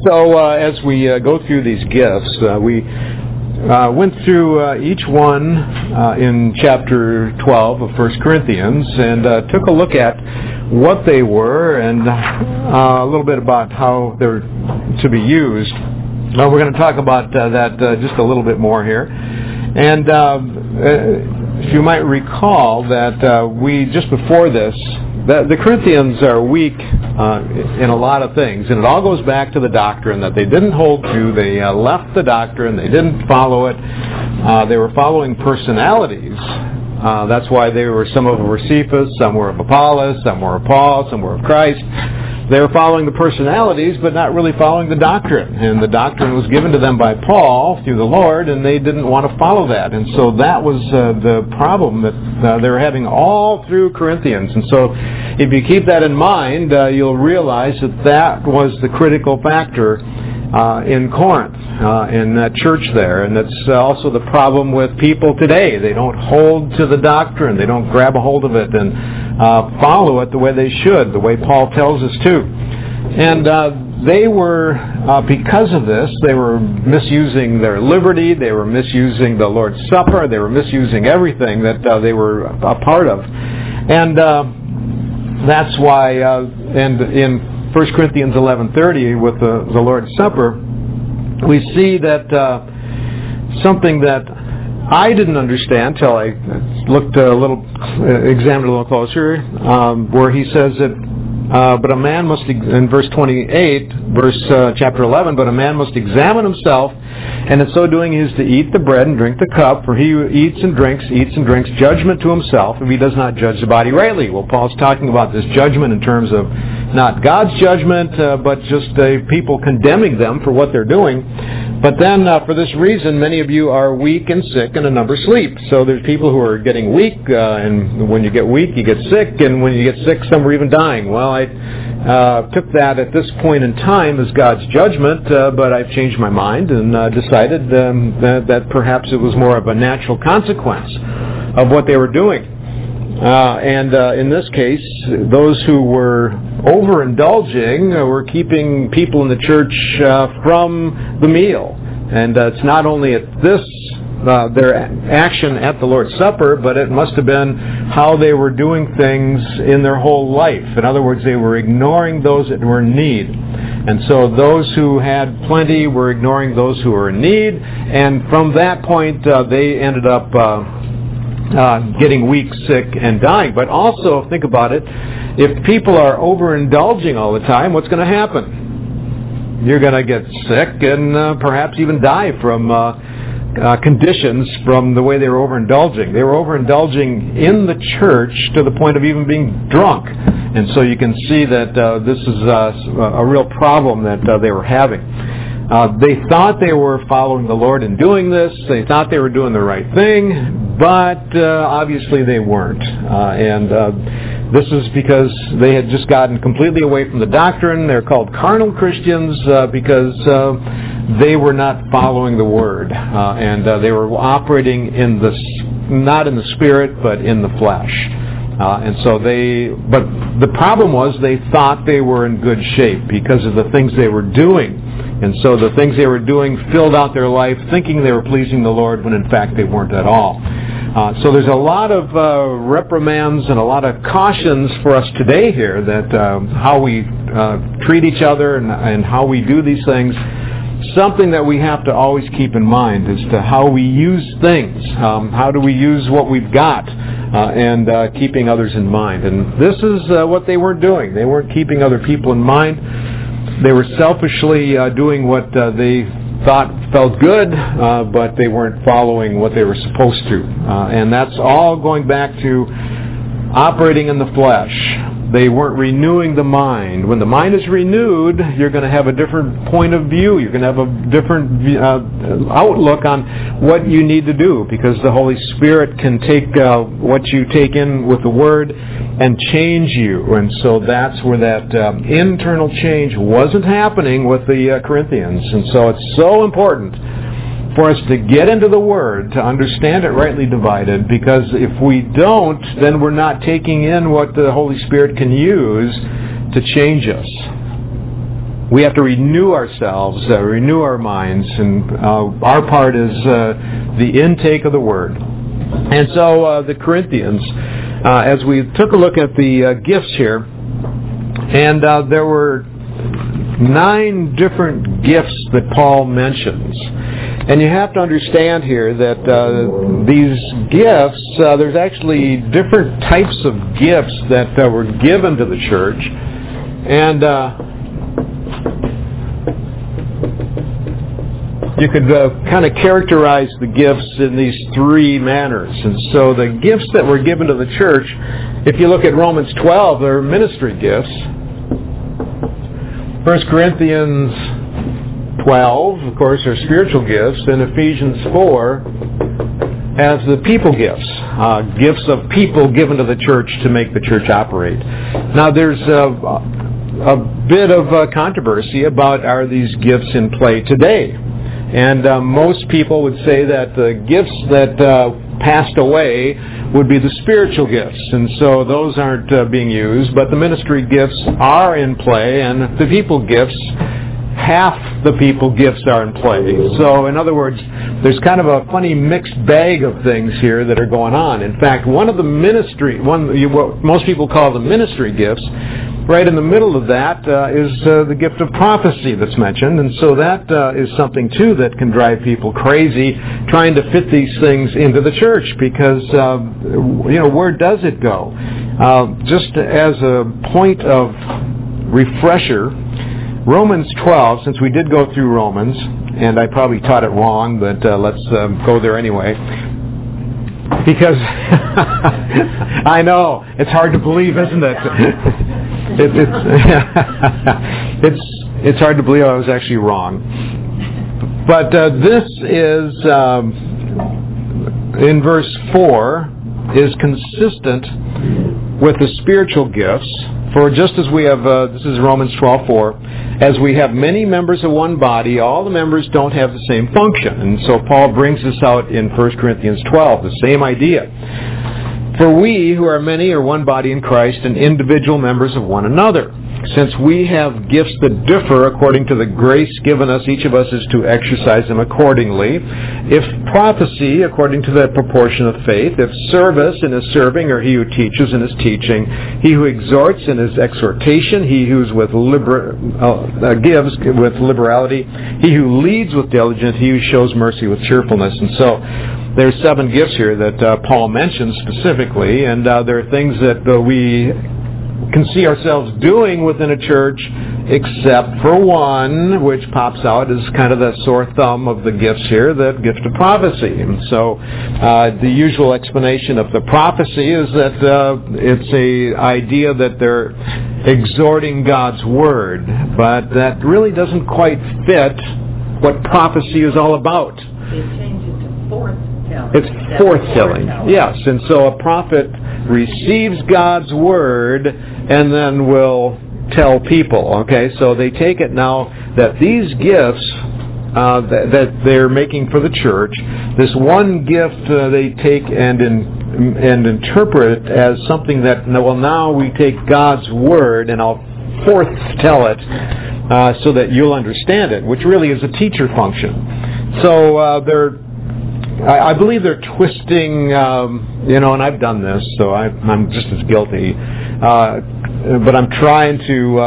So as we go through these gifts, we went through each one in chapter 12 of 1 Corinthians and took a look at what they were and a little bit about how they're to be used. We're going to talk about that just a little bit more here. And if you might recall that we, just before this, the Corinthians are weak in a lot of things, and it all goes back to the doctrine that they didn't hold to. They left the doctrine. They didn't follow it. They were following personalities. That's why some of them were Cephas, some were of Apollos, some were of Paul, some were of Christ. They were following the personalities, but not really following the doctrine. And the doctrine was given to them by Paul through the Lord, and they didn't want to follow that. And so that was the problem that they were having all through Corinthians. And so if you keep that in mind, you'll realize that was the critical factor in Corinth, in that church there. And that's also the problem with people today. They don't hold to the doctrine. They don't grab a hold of it and follow it the way they should, the way Paul tells us to. And they were, because of this, they were misusing their liberty, they were misusing the Lord's Supper, they were misusing everything that they were a part of. And that's why, and in 1 Corinthians 11:30 with the Lord's Supper, we see that something that I didn't understand till I looked examined a little closer, where he says that, but a man must, in verse 28, chapter 11, but a man must examine himself, and in so doing he is to eat the bread and drink the cup, for he who eats and drinks judgment to himself, if he does not judge the body rightly. Well, Paul's talking about this judgment in terms of not God's judgment, but just people condemning them for what they're doing. But then, for this reason, many of you are weak and sick, and a number sleep. So there's people who are getting weak, and when you get weak, you get sick, and when you get sick, some are even dying. Well, I took that at this point in time as God's judgment, but I've changed my mind and decided that perhaps it was more of a natural consequence of what they were doing. And in this case, those who were overindulging were keeping people in the church from the meal. And it's not only at this, their action at the Lord's Supper, but it must have been how they were doing things in their whole life. In other words, they were ignoring those that were in need. And so those who had plenty were ignoring those who were in need. And from that point, they ended up getting weak, sick, and dying. But also, think about it, if people are overindulging all the time, what's going to happen? You're going to get sick and perhaps even die from conditions from the way they were overindulging. They were overindulging in the church to the point of even being drunk. And so you can see that this is a real problem that they were having. They thought they were following the Lord in doing this. They thought they were doing the right thing, but obviously they weren't. And this is because they had just gotten completely away from the doctrine. They're called carnal Christians because they were not following the Word. And they were operating not in the Spirit, but in the flesh. And so but the problem was they thought they were in good shape because of the things they were doing. And so the things they were doing filled out their life thinking they were pleasing the Lord when in fact they weren't at all. So there's a lot of reprimands and a lot of cautions for us today here that how we treat each other and how we do these things. Something that we have to always keep in mind as to how we use things. How do we use what we've got and keeping others in mind. And this is what they weren't doing. They weren't keeping other people in mind. They were selfishly doing what they thought felt good, but they weren't following what they were supposed to. And that's all going back to operating in the flesh. They weren't renewing the mind. When the mind is renewed, you're going to have a different point of view. You're going to have a different outlook on what you need to do, because the Holy Spirit can take what you take in with the Word and change you. And so that's where that internal change wasn't happening with the Corinthians. And so it's so important for us to get into the Word, to understand it rightly divided, because if we don't, then we're not taking in what the Holy Spirit can use to change us. we have to renew ourselves, renew our minds, and our part is the intake of the Word. And so the Corinthians, as we took a look at the gifts here, and there were 9 different gifts that Paul mentions. And you have to understand here that these gifts, there's actually different types of gifts that were given to the church. And you could kind of characterize the gifts in these 3 manners. And so the gifts that were given to the church, if you look at Romans 12, they're ministry gifts. 1 Corinthians 12, of course, are spiritual gifts, and Ephesians 4 has the people gifts, gifts of people given to the church to make the church operate. Now, there's a bit of controversy about are these gifts in play today. And most people would say that the gifts that passed away would be the spiritual gifts, and so those aren't being used, but the ministry gifts are in play, and the people gifts, half the people gifts are in play. So in other words, there's kind of a funny mixed bag of things here that are going on. In fact, what most people call the ministry gifts, right in the middle of that is the gift of prophecy that's mentioned, and so that is something too that can drive people crazy trying to fit these things into the church, because where does it go? Just as a point of refresher, Romans 12, since we did go through Romans, and I probably taught it wrong, but let's go there anyway. Because I know it's hard to believe, isn't it? It's hard to believe I was actually wrong. But this is in verse 4 is consistent with the spiritual gifts. For just as we have, this is Romans 12:4, as we have many members of one body, all the members don't have the same function. And so Paul brings this out in 1 Corinthians 12, the same idea. For we, who are many, are one body in Christ and individual members of one another. Since we have gifts that differ according to the grace given us, each of us is to exercise them accordingly. If prophecy, according to the proportion of faith. If service, in his serving, or he who teaches in his teaching. He who exhorts in his exhortation. He who gives with liberality. He who leads with diligence. He who shows mercy with cheerfulness. And so there's 7 gifts here that Paul mentions specifically, and there are things that we can see ourselves doing within a church, except for one, which pops out as kind of the sore thumb of the gifts here, the gift of prophecy. And so the usual explanation of the prophecy is that it's a idea that they're exhorting God's Word, but that really doesn't quite fit what prophecy is all about. They changed it to forth-telling. It's forth-telling, yes. And so a prophet receives God's Word and then will tell people. Okay, so they take it now that these gifts that they're making for the church, this one gift they take and interpret it as something that, well, now we take God's Word and I'll forth-tell it so that you'll understand it, which really is a teacher function. So I believe they're twisting, and I've done this, so I'm just as guilty. But I'm trying to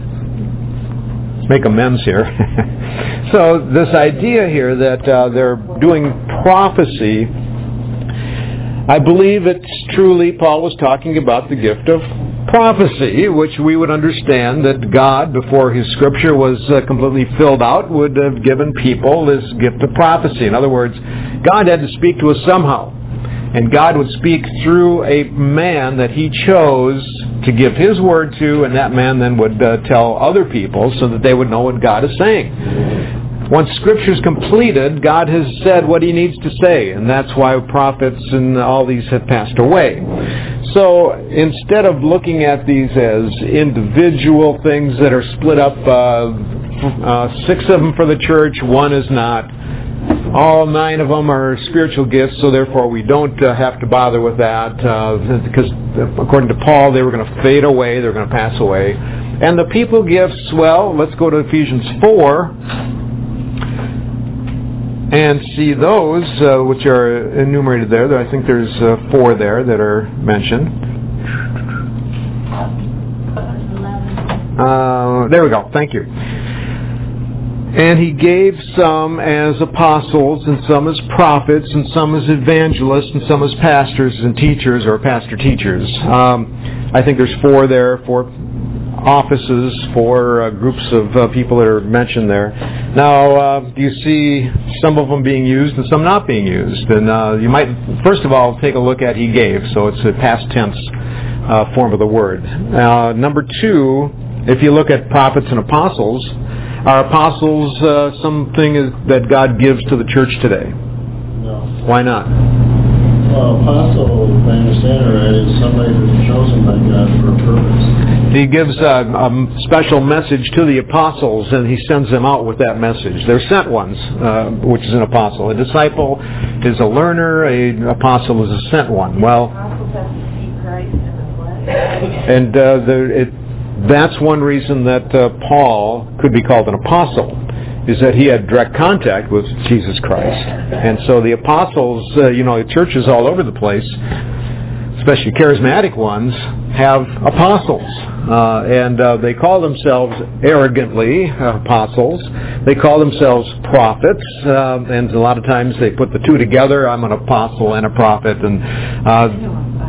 make amends here. So this idea here that they're doing prophecy, I believe it's truly, Paul was talking about the gift of prophecy, which we would understand that God, before His Scripture was completely filled out, would have given people this gift of prophecy. In other words, God had to speak to us somehow. And God would speak through a man that He chose to give His word to, and that man then would tell other people so that they would know what God is saying. Once Scripture is completed, God has said what He needs to say, and that's why prophets and all these have passed away. So instead of looking at these as individual things that are split up, 6 of them for the church, 1 is not. All 9 of them are spiritual gifts, so therefore we don't have to bother with that, because according to Paul, they were going to fade away, they were going to pass away. And the people gifts, well, let's go to Ephesians 4 and see those which are enumerated there. I think there's 4 there that are mentioned. There we go. Thank you. And he gave some as apostles, and some as prophets, and some as evangelists, and some as pastors and teachers, or pastor-teachers. I think there's 4 there, 4 offices, 4 groups of people that are mentioned there. Now, do you see some of them being used and some not being used? And you might, first of all, take a look at he gave, so it's a past tense form of the word. Number 2, if you look at prophets and apostles, are apostles something that God gives to the church today? No. Why not? Well, apostle, if I understand it right, is somebody that's chosen by God for a purpose. He gives a special message to the apostles, and he sends them out with that message. They're sent ones, which is an apostle. A disciple is a learner. An apostle is a sent one. Well, Apostles have to see Christ in the flesh. and that's one reason that Paul could be called an apostle, is that he had direct contact with Jesus Christ. And so the apostles, churches all over the place, especially charismatic ones, have apostles. And they call themselves arrogantly apostles. They call themselves prophets. And a lot of times they put the two together. I'm an apostle and a prophet. And I know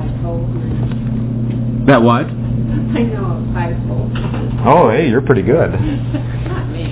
I'm fivefold. that what? I know I'm fivefold. Oh, hey, you're pretty good. Not me.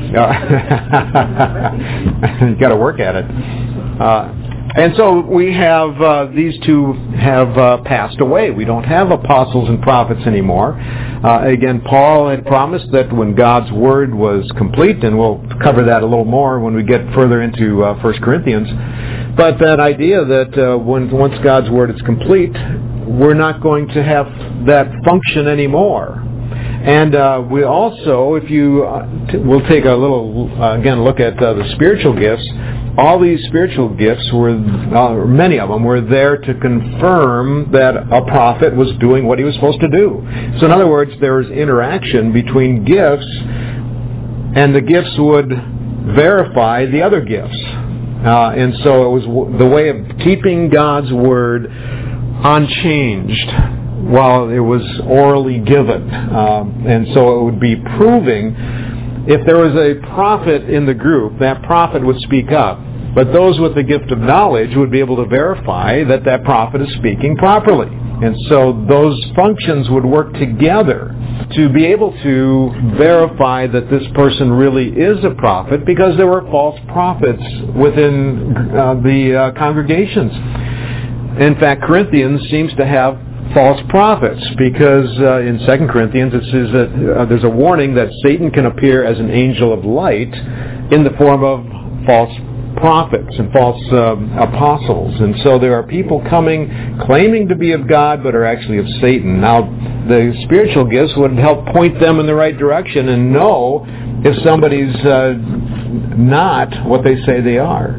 You got to work at it. And so we have, these two have passed away. We don't have apostles and prophets anymore. Again, Paul had promised that when God's Word was complete, and we'll cover that a little more when we get further into 1 Corinthians, but that idea that once God's Word is complete, we're not going to have that function anymore. And we also, if you, we'll take a little, again, look at the spiritual gifts. All these spiritual gifts were, many of them were there to confirm that a prophet was doing what he was supposed to do. So in other words, there was interaction between gifts, and the gifts would verify the other gifts. And so it was the way of keeping God's Word unchanged while it was orally given. And so it would be proving, if there was a prophet in the group, that prophet would speak up. But those with the gift of knowledge would be able to verify that that prophet is speaking properly. And so those functions would work together to be able to verify that this person really is a prophet, because there were false prophets within the congregations. In fact, Corinthians seems to have false prophets, because in 2 Corinthians it says that there's a warning that Satan can appear as an angel of light in the form of false prophets and false apostles. And so there are people coming claiming to be of God but are actually of Satan. Now, the spiritual gifts would help point them in the right direction and know if somebody's not what they say they are.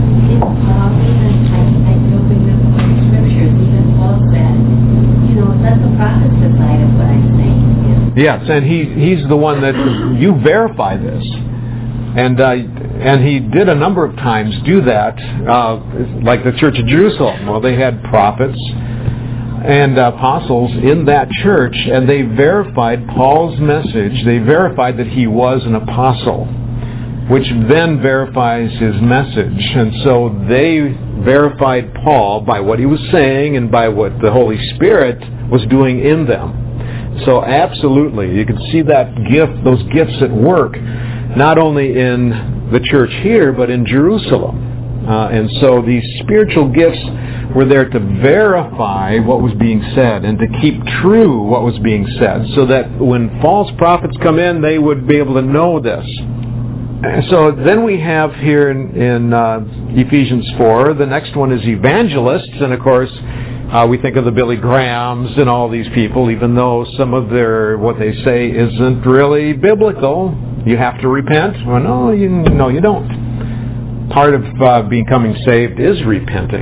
Yes, and he's the one that you verify this, and he did a number of times do that, like the Church of Jerusalem. Well, they had prophets and apostles in that church, and they verified Paul's message. They verified that he was an apostle, which then verifies his message. And so they verified Paul by what he was saying and by what the Holy Spirit was doing in them. So absolutely, you can see that gift, those gifts at work, not only in the church here, but in Jerusalem. And so these spiritual gifts were there to verify what was being said and to keep true what was being said, so that when false prophets come in, they would be able to know this. So then we have here in Ephesians 4, the next one is evangelists, and of course, we think of the Billy Grahams and all these people, even though some of what they say isn't really biblical. You have to repent. Well, no, you don't. Part of becoming saved is repenting.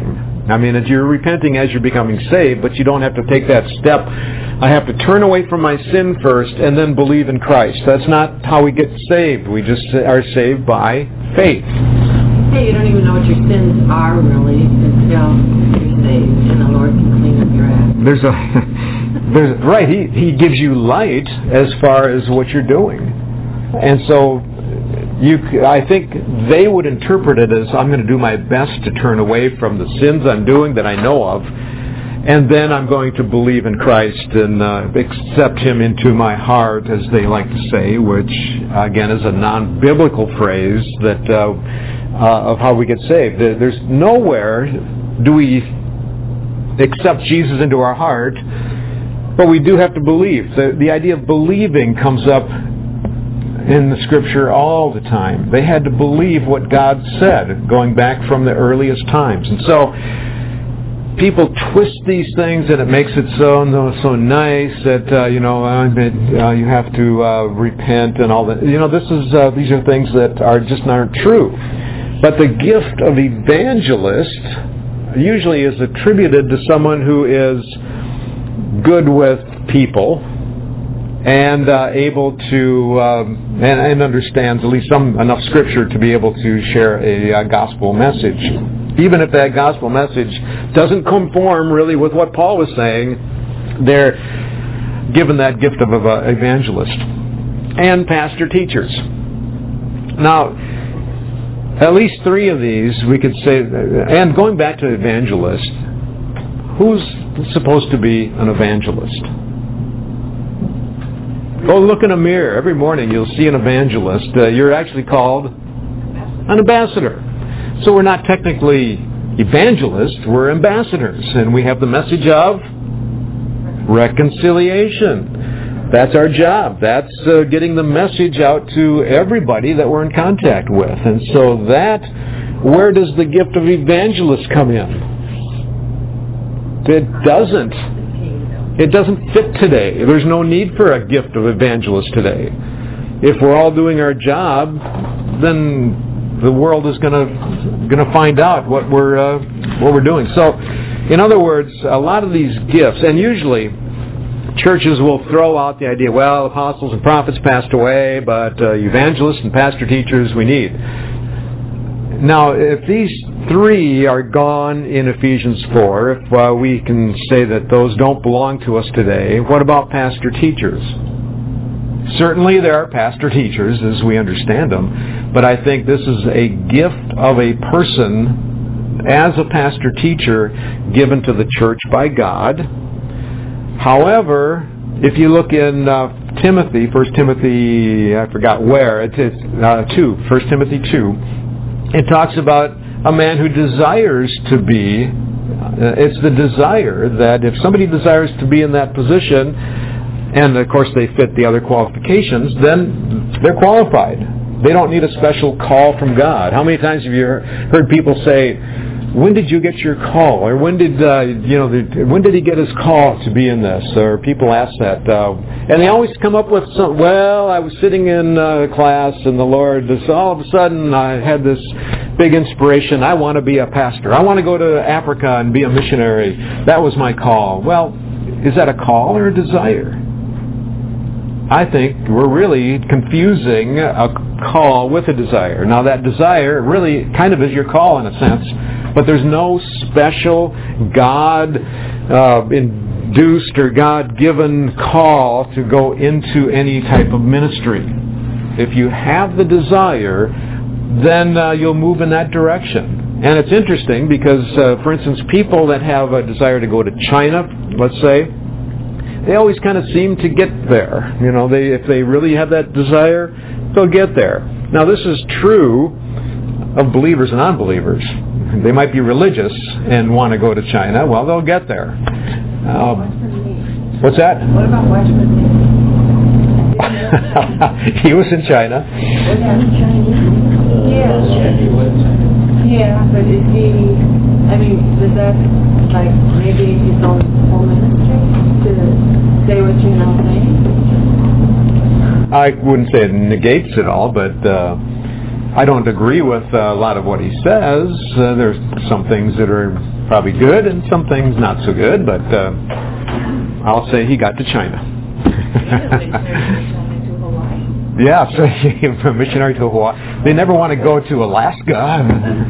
I mean, you're repenting as you're becoming saved, but you don't have to take that step. I have to turn away from my sin first and then believe in Christ. That's not how we get saved. We just are saved by faith. Hey, you don't even know what your sins are really until you're saved, and the Lord can clean up your act. Right. He gives you light as far as what you're doing, and so I think they would interpret it as, I'm going to do my best to turn away from the sins I'm doing that I know of, and then I'm going to believe in Christ and accept Him into my heart, as they like to say, which again is a non-biblical phrase that of how we get saved. There's nowhere do we accept Jesus into our heart, but we do have to believe. The idea of believing comes up in the Scripture all the time. They had to believe what God said, going back from the earliest times. And so people twist these things, and it makes it so nice that you have to repent and all that. These are things that are just not true. But the gift of evangelist usually is attributed to someone who is good with people and able to and understands at least enough Scripture to be able to share a gospel message. Even if that gospel message doesn't conform really with what Paul was saying, they're given that gift of evangelist. And pastor teachers. Now, at least three of these we could say, and going back to evangelist, who's supposed to be an evangelist? Go look in a mirror. Every morning you'll see an evangelist. You're actually called an ambassador. So we're not technically evangelists, we're ambassadors. And we have the message of reconciliation. That's our job. That's getting the message out to everybody that we're in contact with. And so where does the gift of evangelist come in? It doesn't. It doesn't fit today. There's no need for a gift of evangelist today. If we're all doing our job, then the world is going to find out what we're doing. So, in other words, a lot of these gifts, and usually churches will throw out the idea, well, apostles and prophets passed away, but evangelists and pastor teachers we need. Now, if these three are gone in Ephesians 4, if we can say that those don't belong to us today, what about pastor teachers? Certainly there are pastor teachers as we understand them, but I think this is a gift of a person as a pastor teacher given to the church by God. However, if you look in Timothy, 1 Timothy, I forgot where, it's 1 Timothy 2, it talks about a man who desires to be, it's the desire that if somebody desires to be in that position, and of course they fit the other qualifications, then they're qualified. They don't need a special call from God. How many times have you heard people say, when did you get your call? Or when did he get his call to be in this? Or people ask that. And they always come up with some, well, I was sitting in class and the Lord, all of a sudden I had this big inspiration. I want to be a pastor. I want to go to Africa and be a missionary. That was my call. Well, is that a call or a desire? I think we're really confusing a call with a desire. Now that desire really kind of is your call in a sense, but there's no special God-induced or God-given call to go into any type of ministry. If you have the desire, then you'll move in that direction. And it's interesting because, for instance, people that have a desire to go to China, let's say, they always kind of seem to get there. If they really have that desire, they'll get there. Now, this is true of believers and unbelievers. They might be religious and want to go to China. Well, they'll get there. What's that? What about Western? He was in China. Yeah, but is he, does that, maybe his own whole ministry to say what you're now saying? I wouldn't say it negates it all, but I don't agree with a lot of what he says. There's some things that are probably good and some things not so good, but I'll say he got to China. Yeah, so a missionary to Hawaii. They never want to go to Alaska.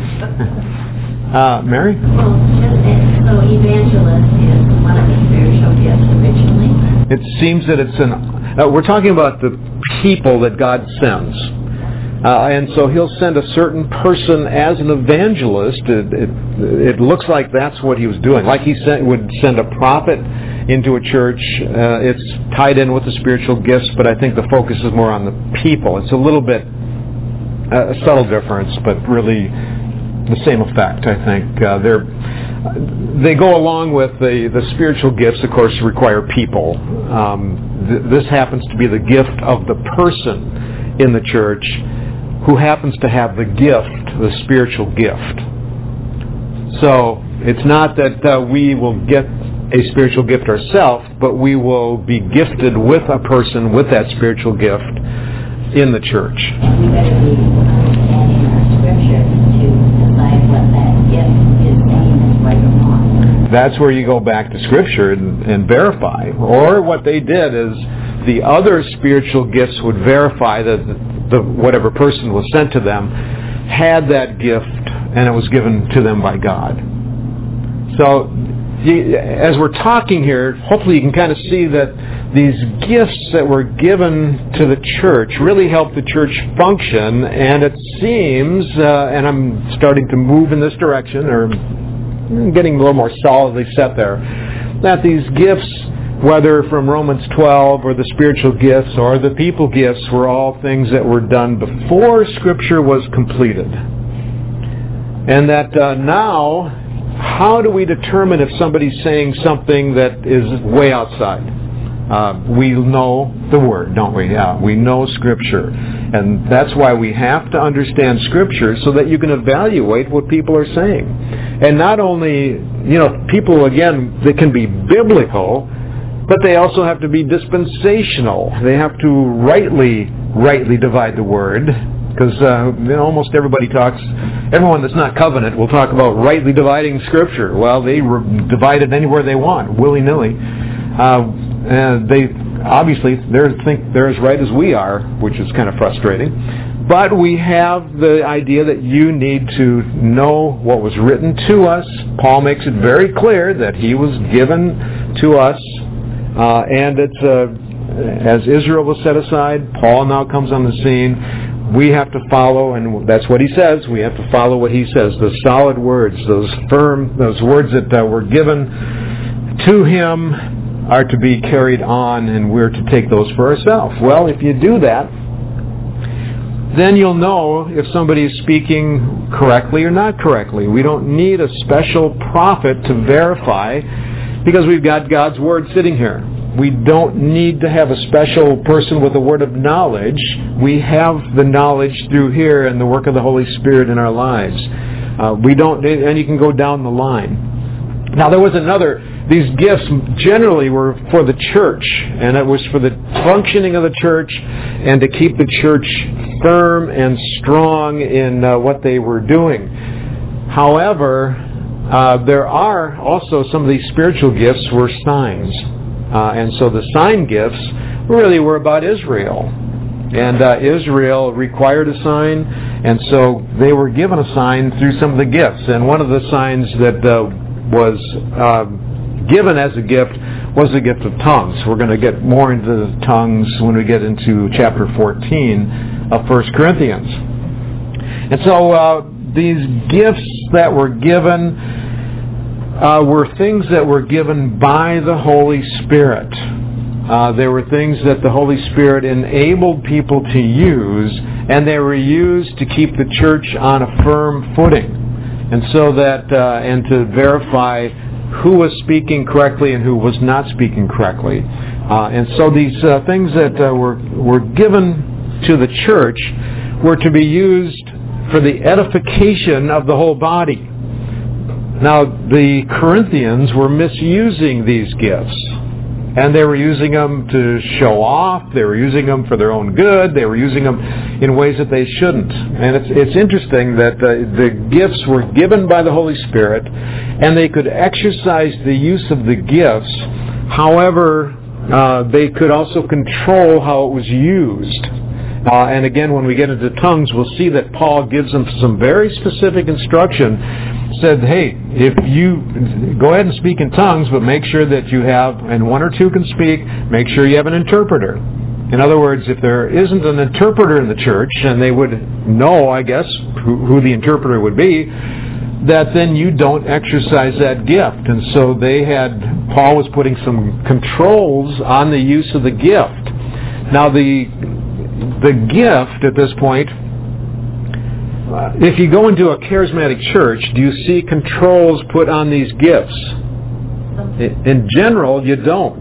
Mary? Well, so evangelist is one of the spiritual gifts originally? It seems that it's we're talking about the people that God sends. And so he'll send a certain person as an evangelist. It looks like that's what he was doing. Like he would send a prophet into a church. It's tied in with the spiritual gifts, but I think the focus is more on the people. It's a little bit a subtle difference, but really the same effect, I think. They go along with the spiritual gifts, of course, require people. This happens to be the gift of the person in the church who happens to have the gift, the spiritual gift. So it's not that we will get a spiritual gift ourselves, but we will be gifted with a person with that spiritual gift in the church. And we better be understanding our scripture to decide what that gift is saying is right or wrong. That's where you go back to Scripture and verify. Or what they did is the other spiritual gifts would verify that whatever person was sent to them had that gift and it was given to them by God. So as we're talking here, hopefully you can kind of see that these gifts that were given to the church really help the church function, and it seems, and I'm starting to move in this direction, or getting a little more solidly set there, that these gifts, whether from Romans 12 or the spiritual gifts or the people gifts, were all things that were done before Scripture was completed. And that now, how do we determine if somebody's saying something that is way outside? We know the Word, don't we? Yeah, we know Scripture. And that's why we have to understand Scripture so that you can evaluate what people are saying. And not only, people, again, they can be biblical, but they also have to be dispensational. They have to rightly divide the Word. Because almost everybody everyone that's not covenant will talk about rightly dividing Scripture. Well, they divide it anywhere they want, willy-nilly. And they obviously think they're as right as we are, which is kind of frustrating. But we have the idea that you need to know what was written to us. Paul makes it very clear that he was given to us. And it's as Israel was set aside, Paul now comes on the scene. We have to follow, and that's what he says. We have to follow what he says. The solid words, those words that were given to him are to be carried on, and we're to take those for ourselves. Well, if you do that, then you'll know if somebody is speaking correctly or not correctly. We don't need a special prophet to verify, because we've got God's Word sitting here. We don't need to have a special person with a word of knowledge. We have the knowledge through here and the work of the Holy Spirit in our lives. And you can go down the line. Now there was these gifts generally were for the church, and it was for the functioning of the church and to keep the church firm and strong in what they were doing. However, there are also some of these spiritual gifts were signs. And so the sign gifts really were about Israel. And Israel required a sign, and so they were given a sign through some of the gifts. And one of the signs that was given as a gift was the gift of tongues. We're going to get more into the tongues when we get into chapter 14 of 1 Corinthians. And so these gifts that were given were things that were given by the Holy Spirit. They were things that the Holy Spirit enabled people to use, and they were used to keep the church on a firm footing, and so that and to verify who was speaking correctly and who was not speaking correctly. And so these things that were given to the church were to be used for the edification of the whole body. Now, the Corinthians were misusing these gifts. And they were using them to show off. They were using them for their own good. They were using them in ways that they shouldn't. And it's interesting that the gifts were given by the Holy Spirit, and they could exercise the use of the gifts. However, they could also control how it was used. And again, when we get into tongues, we'll see that Paul gives them some very specific instruction. Said, hey, if you go ahead and speak in tongues, but make sure that you have, and one or two can speak, make sure you have an interpreter. In other words, if there isn't an interpreter in the church, and they would know, I guess, who the interpreter would be, that then you don't exercise that gift. And so Paul was putting some controls on the use of the gift. Now the gift at this point, if you go into a charismatic church, do you see controls put on these gifts? In general, you don't.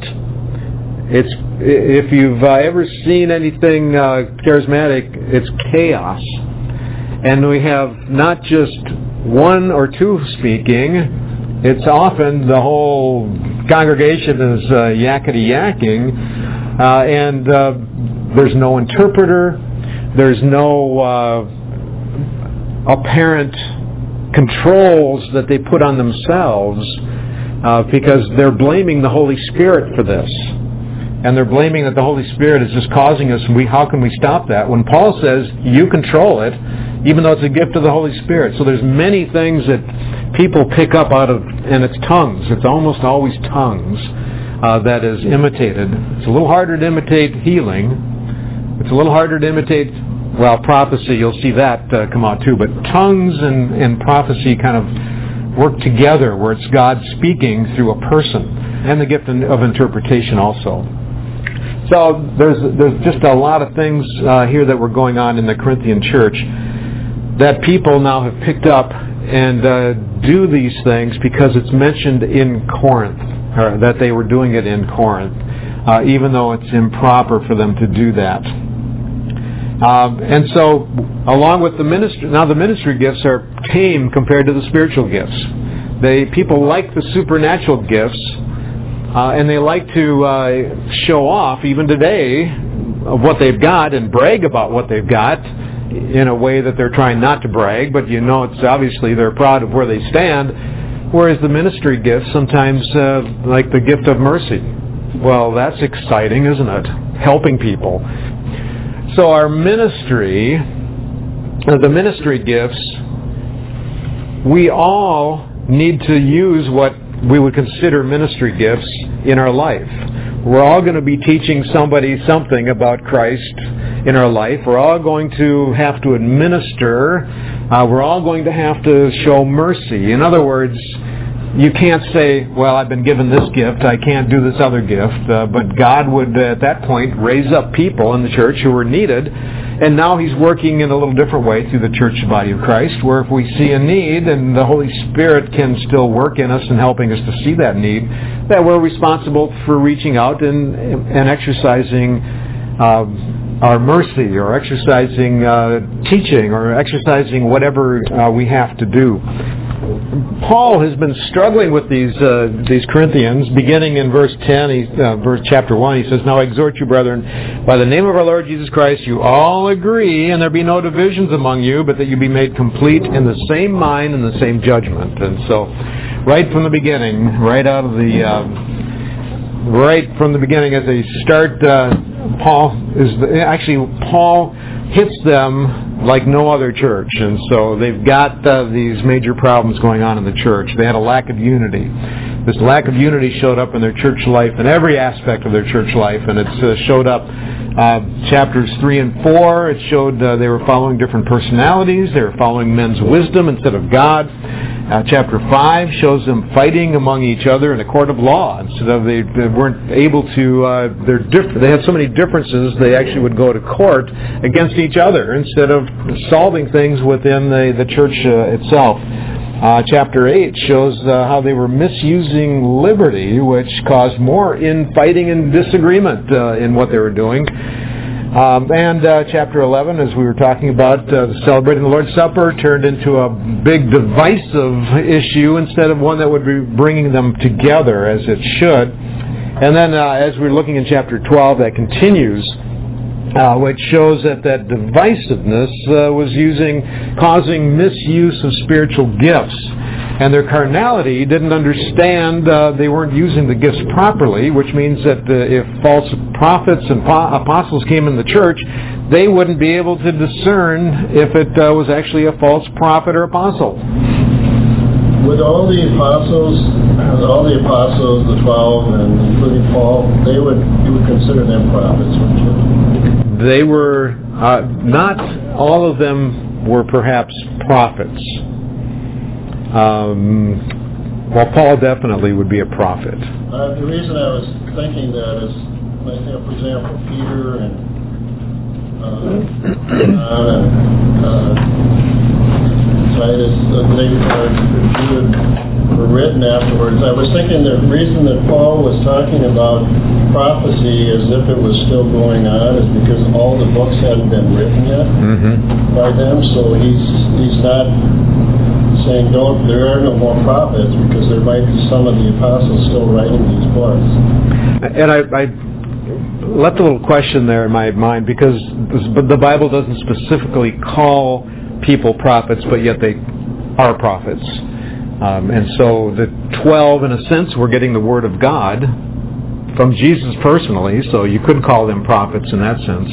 If you've ever seen anything charismatic, it's chaos. And we have not just one or two speaking, it's often the whole congregation is yakety-yakking, and there's no interpreter, there's no apparent controls that they put on themselves, because they're blaming the Holy Spirit for this. And they're blaming that the Holy Spirit is just causing us, how can we stop that? When Paul says, you control it, even though it's a gift of the Holy Spirit. So there's many things that people pick up out of, and it's tongues. It's almost always tongues that is imitated. It's a little harder to imitate healing. It's a little harder to imitate, prophecy. You'll see that come out too. But tongues and prophecy kind of work together, where it's God speaking through a person, and the gift of interpretation also. So there's just a lot of things here that were going on in the Corinthian church that people now have picked up and do these things because it's mentioned in Corinth, or that they were doing it in Corinth, even though it's improper for them to do that. And so, along with the ministry, now the ministry gifts are tame compared to the spiritual gifts. People like the supernatural gifts, and they like to show off, even today, of what they've got and brag about what they've got in a way that they're trying not to brag, but it's obviously they're proud of where they stand. Whereas the ministry gifts, sometimes like the gift of mercy, well, that's exciting, isn't it? Helping people. So our ministry, the ministry gifts, we all need to use what we would consider ministry gifts in our life. We're all going to be teaching somebody something about Christ in our life. We're all going to have to administer. We're all going to have to show mercy. In other words, you can't say, well, I've been given this gift, I can't do this other gift. But God would, at that point, raise up people in the church who were needed. And now He's working in a little different way through the church body of Christ, where if we see a need, and the Holy Spirit can still work in us and helping us to see that need, that we're responsible for reaching out and exercising our mercy, or exercising teaching, or exercising whatever we have to do. Paul has been struggling with these Corinthians, beginning in verse 10, chapter 1. He says, "Now I exhort you, brethren, by the name of our Lord Jesus Christ, you all agree, and there be no divisions among you, but that you be made complete in the same mind and the same judgment." And so, right from the beginning, right from the beginning, as they start, Paul hits them like no other church, and so they've got these major problems going on in the church. They had a lack of unity. This lack of unity showed up in their church life, in every aspect of their church life, and it showed up chapters 3 and 4. It showed they were following different personalities. They were following men's wisdom instead of God. Chapter 5 shows them fighting among each other in a court of law. Instead of they weren't able to, they had so many differences, they actually would go to court against each other instead of solving things within the church itself. Chapter 8 shows how they were misusing liberty, which caused more infighting and disagreement in what they were doing. And chapter 11, as we were talking about, celebrating the Lord's Supper, turned into a big divisive issue instead of one that would be bringing them together as it should. And then as we're looking in chapter 12, that continues, which shows that divisiveness was causing misuse of spiritual gifts. And their carnality didn't understand they weren't using the gifts properly, which means that if false prophets and apostles came in the church, they wouldn't be able to discern if it was actually a false prophet or apostle. With all the apostles, the 12, and including Paul, you would consider them prophets, wouldn't you? They were, not all of them were perhaps prophets. Well, Paul definitely would be a prophet. The reason I was thinking that is, for example, Peter and Titus, they were written afterwards. I was thinking the reason that Paul was talking about prophecy as if it was still going on is because all the books hadn't been written yet by them, so he's not saying there are no more prophets, because there might be some of the apostles still writing these books. And I left a little question there in my mind, because the Bible doesn't specifically call people prophets, but yet they are prophets. And so the 12, in a sense, were getting the Word of God from Jesus personally, so you could call them prophets in that sense.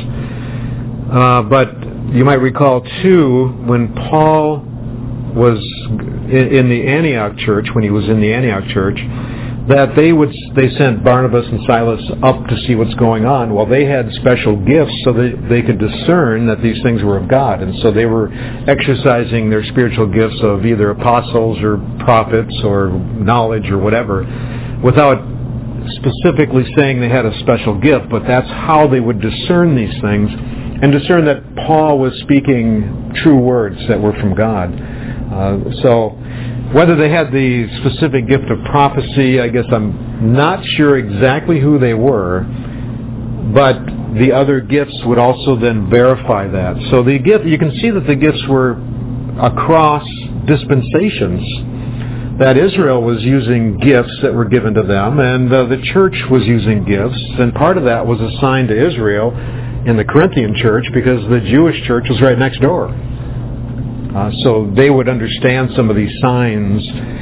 But you might recall, too, when Paul was in the Antioch church, when he was in the Antioch church, that they sent Barnabas and Silas up to see what's going on. Well, they had special gifts so that they could discern that these things were of God. And so they were exercising their spiritual gifts of either apostles or prophets or knowledge or whatever, without specifically saying they had a special gift, but that's how they would discern these things and discern that Paul was speaking true words that were from God. So whether they had the specific gift of prophecy, I guess I'm not sure exactly who they were, but the other gifts would also then verify that. So the gift, you can see that the gifts were across dispensations, that Israel was using gifts that were given to them, and the church was using gifts, and part of that was assigned to Israel in the Corinthian church because the Jewish church was right next door. So they would understand some of these sign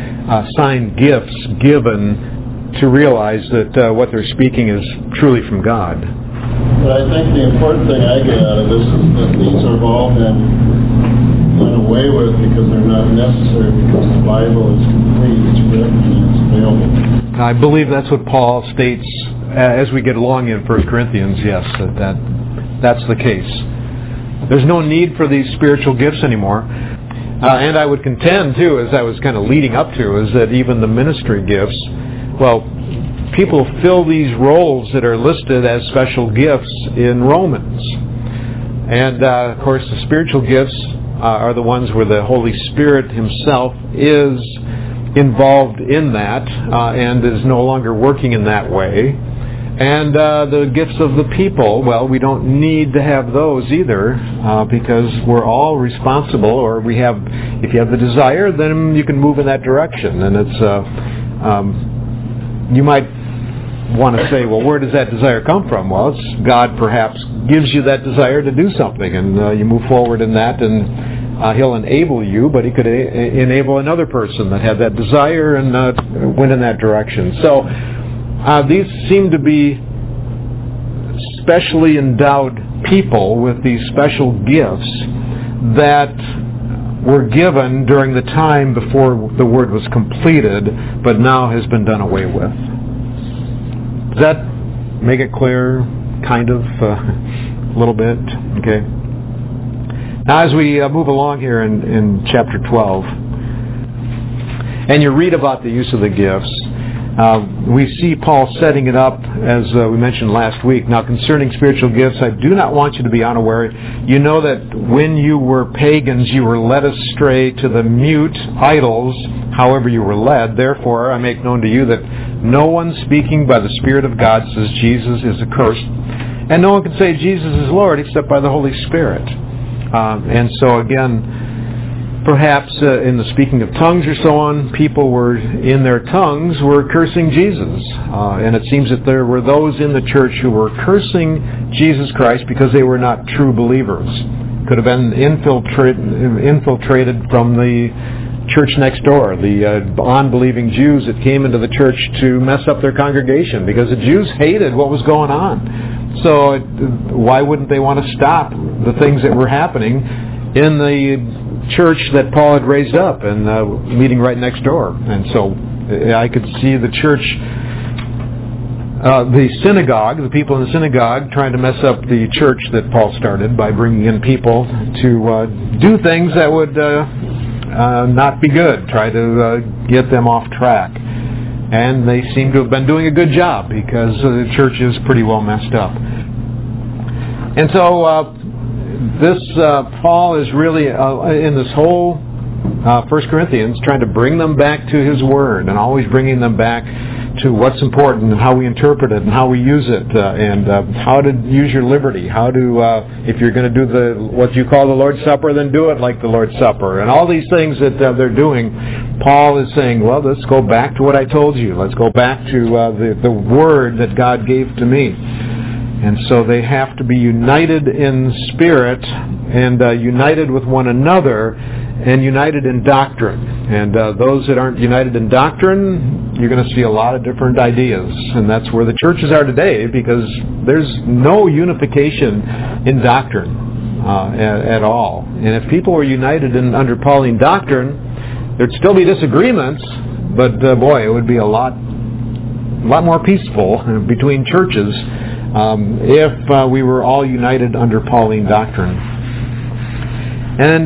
gifts given to realize that what they're speaking is truly from God. But I think the important thing I get out of this is that these have all been done away with because they're not necessary, because the Bible is complete, it's written, and it's available. I believe that's what Paul states as we get along in 1 Corinthians, yes, that's the case. There's no need for these spiritual gifts anymore. And I would contend, too, as I was kind of leading up to, is that even the ministry gifts, well, people fill these roles that are listed as special gifts in Romans. And, of course, the spiritual gifts are the ones where the Holy Spirit Himself is involved in that and is no longer working in that way. And the gifts of the people, well, we don't need to have those either because we're all responsible, or if you have the desire, then you can move in that direction. And it's, you might want to say, well, where does that desire come from? Well, it's God perhaps gives you that desire to do something, and you move forward in that, and He'll enable you, but He could enable another person that had that desire and went in that direction. So these seem to be specially endowed people with these special gifts that were given during the time before the Word was completed, but now has been done away with. Does that make it clear, kind of, a little bit? Okay. Now as we move along here in chapter 12, and you read about the use of the gifts, we see Paul setting it up, as we mentioned last week. Now, concerning spiritual gifts, I do not want you to be unaware. You know that when you were pagans, you were led astray to the mute idols, however you were led. Therefore, I make known to you that no one speaking by the Spirit of God says Jesus is accursed, and no one can say Jesus is Lord except by the Holy Spirit. And so, again, perhaps in the speaking of tongues or so on, people were in their tongues were cursing Jesus. And it seems that there were those in the church who were cursing Jesus Christ because they were not true believers. Could have been infiltrated from the church next door, the unbelieving Jews that came into the church to mess up their congregation, because the Jews hated what was going on. So why wouldn't they want to stop the things that were happening in the church that Paul had raised up and meeting right next door? And so I could see the church, the synagogue, the people in the synagogue trying to mess up the church that Paul started by bringing in people to do things that would not be good, try to get them off track. And they seem to have been doing a good job, because the church is pretty well messed up. And so this Paul is really in this whole 1 Corinthians trying to bring them back to his word, and always bringing them back to what's important and how we interpret it and how we use it, and how to use your liberty, how to, if you're going to do what you call the Lord's Supper, then do it like the Lord's Supper, and all these things that they're doing. Paul is saying, well, let's go back to what I told you. Let's go back to the word that God gave to me. And so they have to be united in spirit, and united with one another, and united in doctrine. And those that aren't united in doctrine, you're going to see a lot of different ideas. And that's where the churches are today, because there's no unification in doctrine at all. And if people were united under Pauline doctrine, there'd still be disagreements, but boy, it would be a lot more peaceful between churches if we were all united under Pauline doctrine. And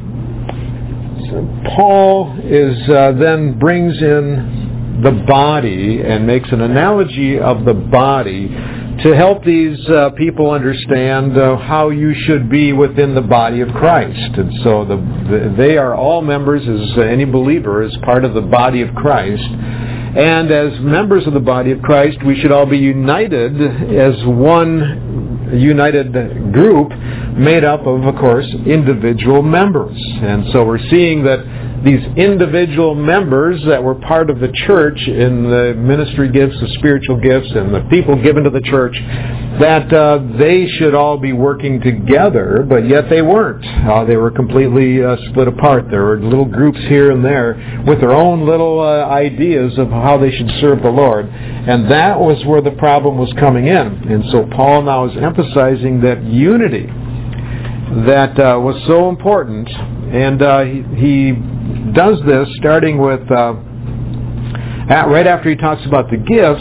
Paul then brings in the body and makes an analogy of the body to help these people understand how you should be within the body of Christ. And so they are all members, as any believer is part of the body of Christ. And as members of the body of Christ, we should all be united as one united group made up of course, individual members. And so we're seeing that these individual members that were part of the church in the ministry gifts, the spiritual gifts, and the people given to the church, that they should all be working together, but yet they weren't. They were completely split apart. There were little groups here and there with their own little ideas of how they should serve the Lord. And that was where the problem was coming in. And so Paul now is emphasizing that unity that was so important. And he does this starting with, right after he talks about the gifts,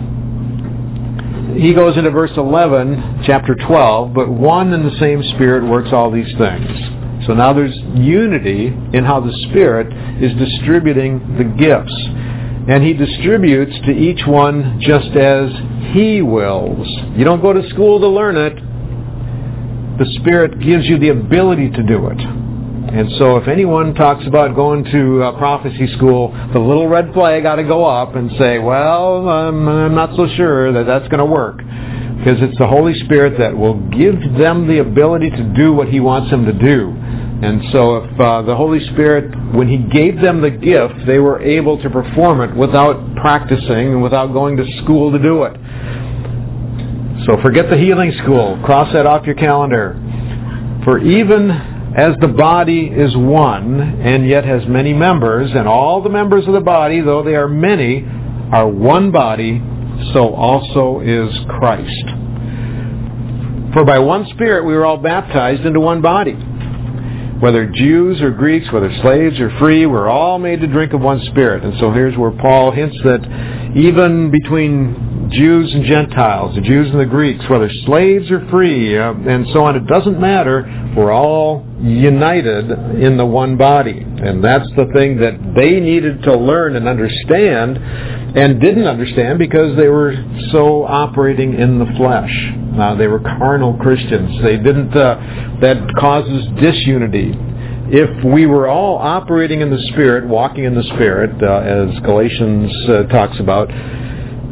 he goes into verse 11, chapter 12, but one and the same Spirit works all these things. So now there's unity in how the Spirit is distributing the gifts. And He distributes to each one just as He wills. You don't go to school to learn it. The Spirit gives you the ability to do it. And so if anyone talks about going to prophecy school, the little red flag ought to go up and say, well, I'm not so sure that that's going to work. Because it's the Holy Spirit that will give them the ability to do what He wants them to do. And so if the Holy Spirit, when He gave them the gift, they were able to perform it without practicing and without going to school to do it. So forget the healing school. Cross that off your calendar. For even as the body is one, and yet has many members, and all the members of the body, though they are many, are one body, so also is Christ. For by one Spirit we were all baptized into one body. Whether Jews or Greeks, whether slaves or free, we're all made to drink of one Spirit. And so here's where Paul hints that even between Jews and Gentiles, the Jews and the Greeks, whether slaves or free, and so on, it doesn't matter. We're all united in the one body. And that's the thing that they needed to learn and understand, and didn't understand because they were so operating in the flesh. They were carnal Christians. They didn't. That causes disunity. If we were all operating in the Spirit, walking in the Spirit, as Galatians talks about,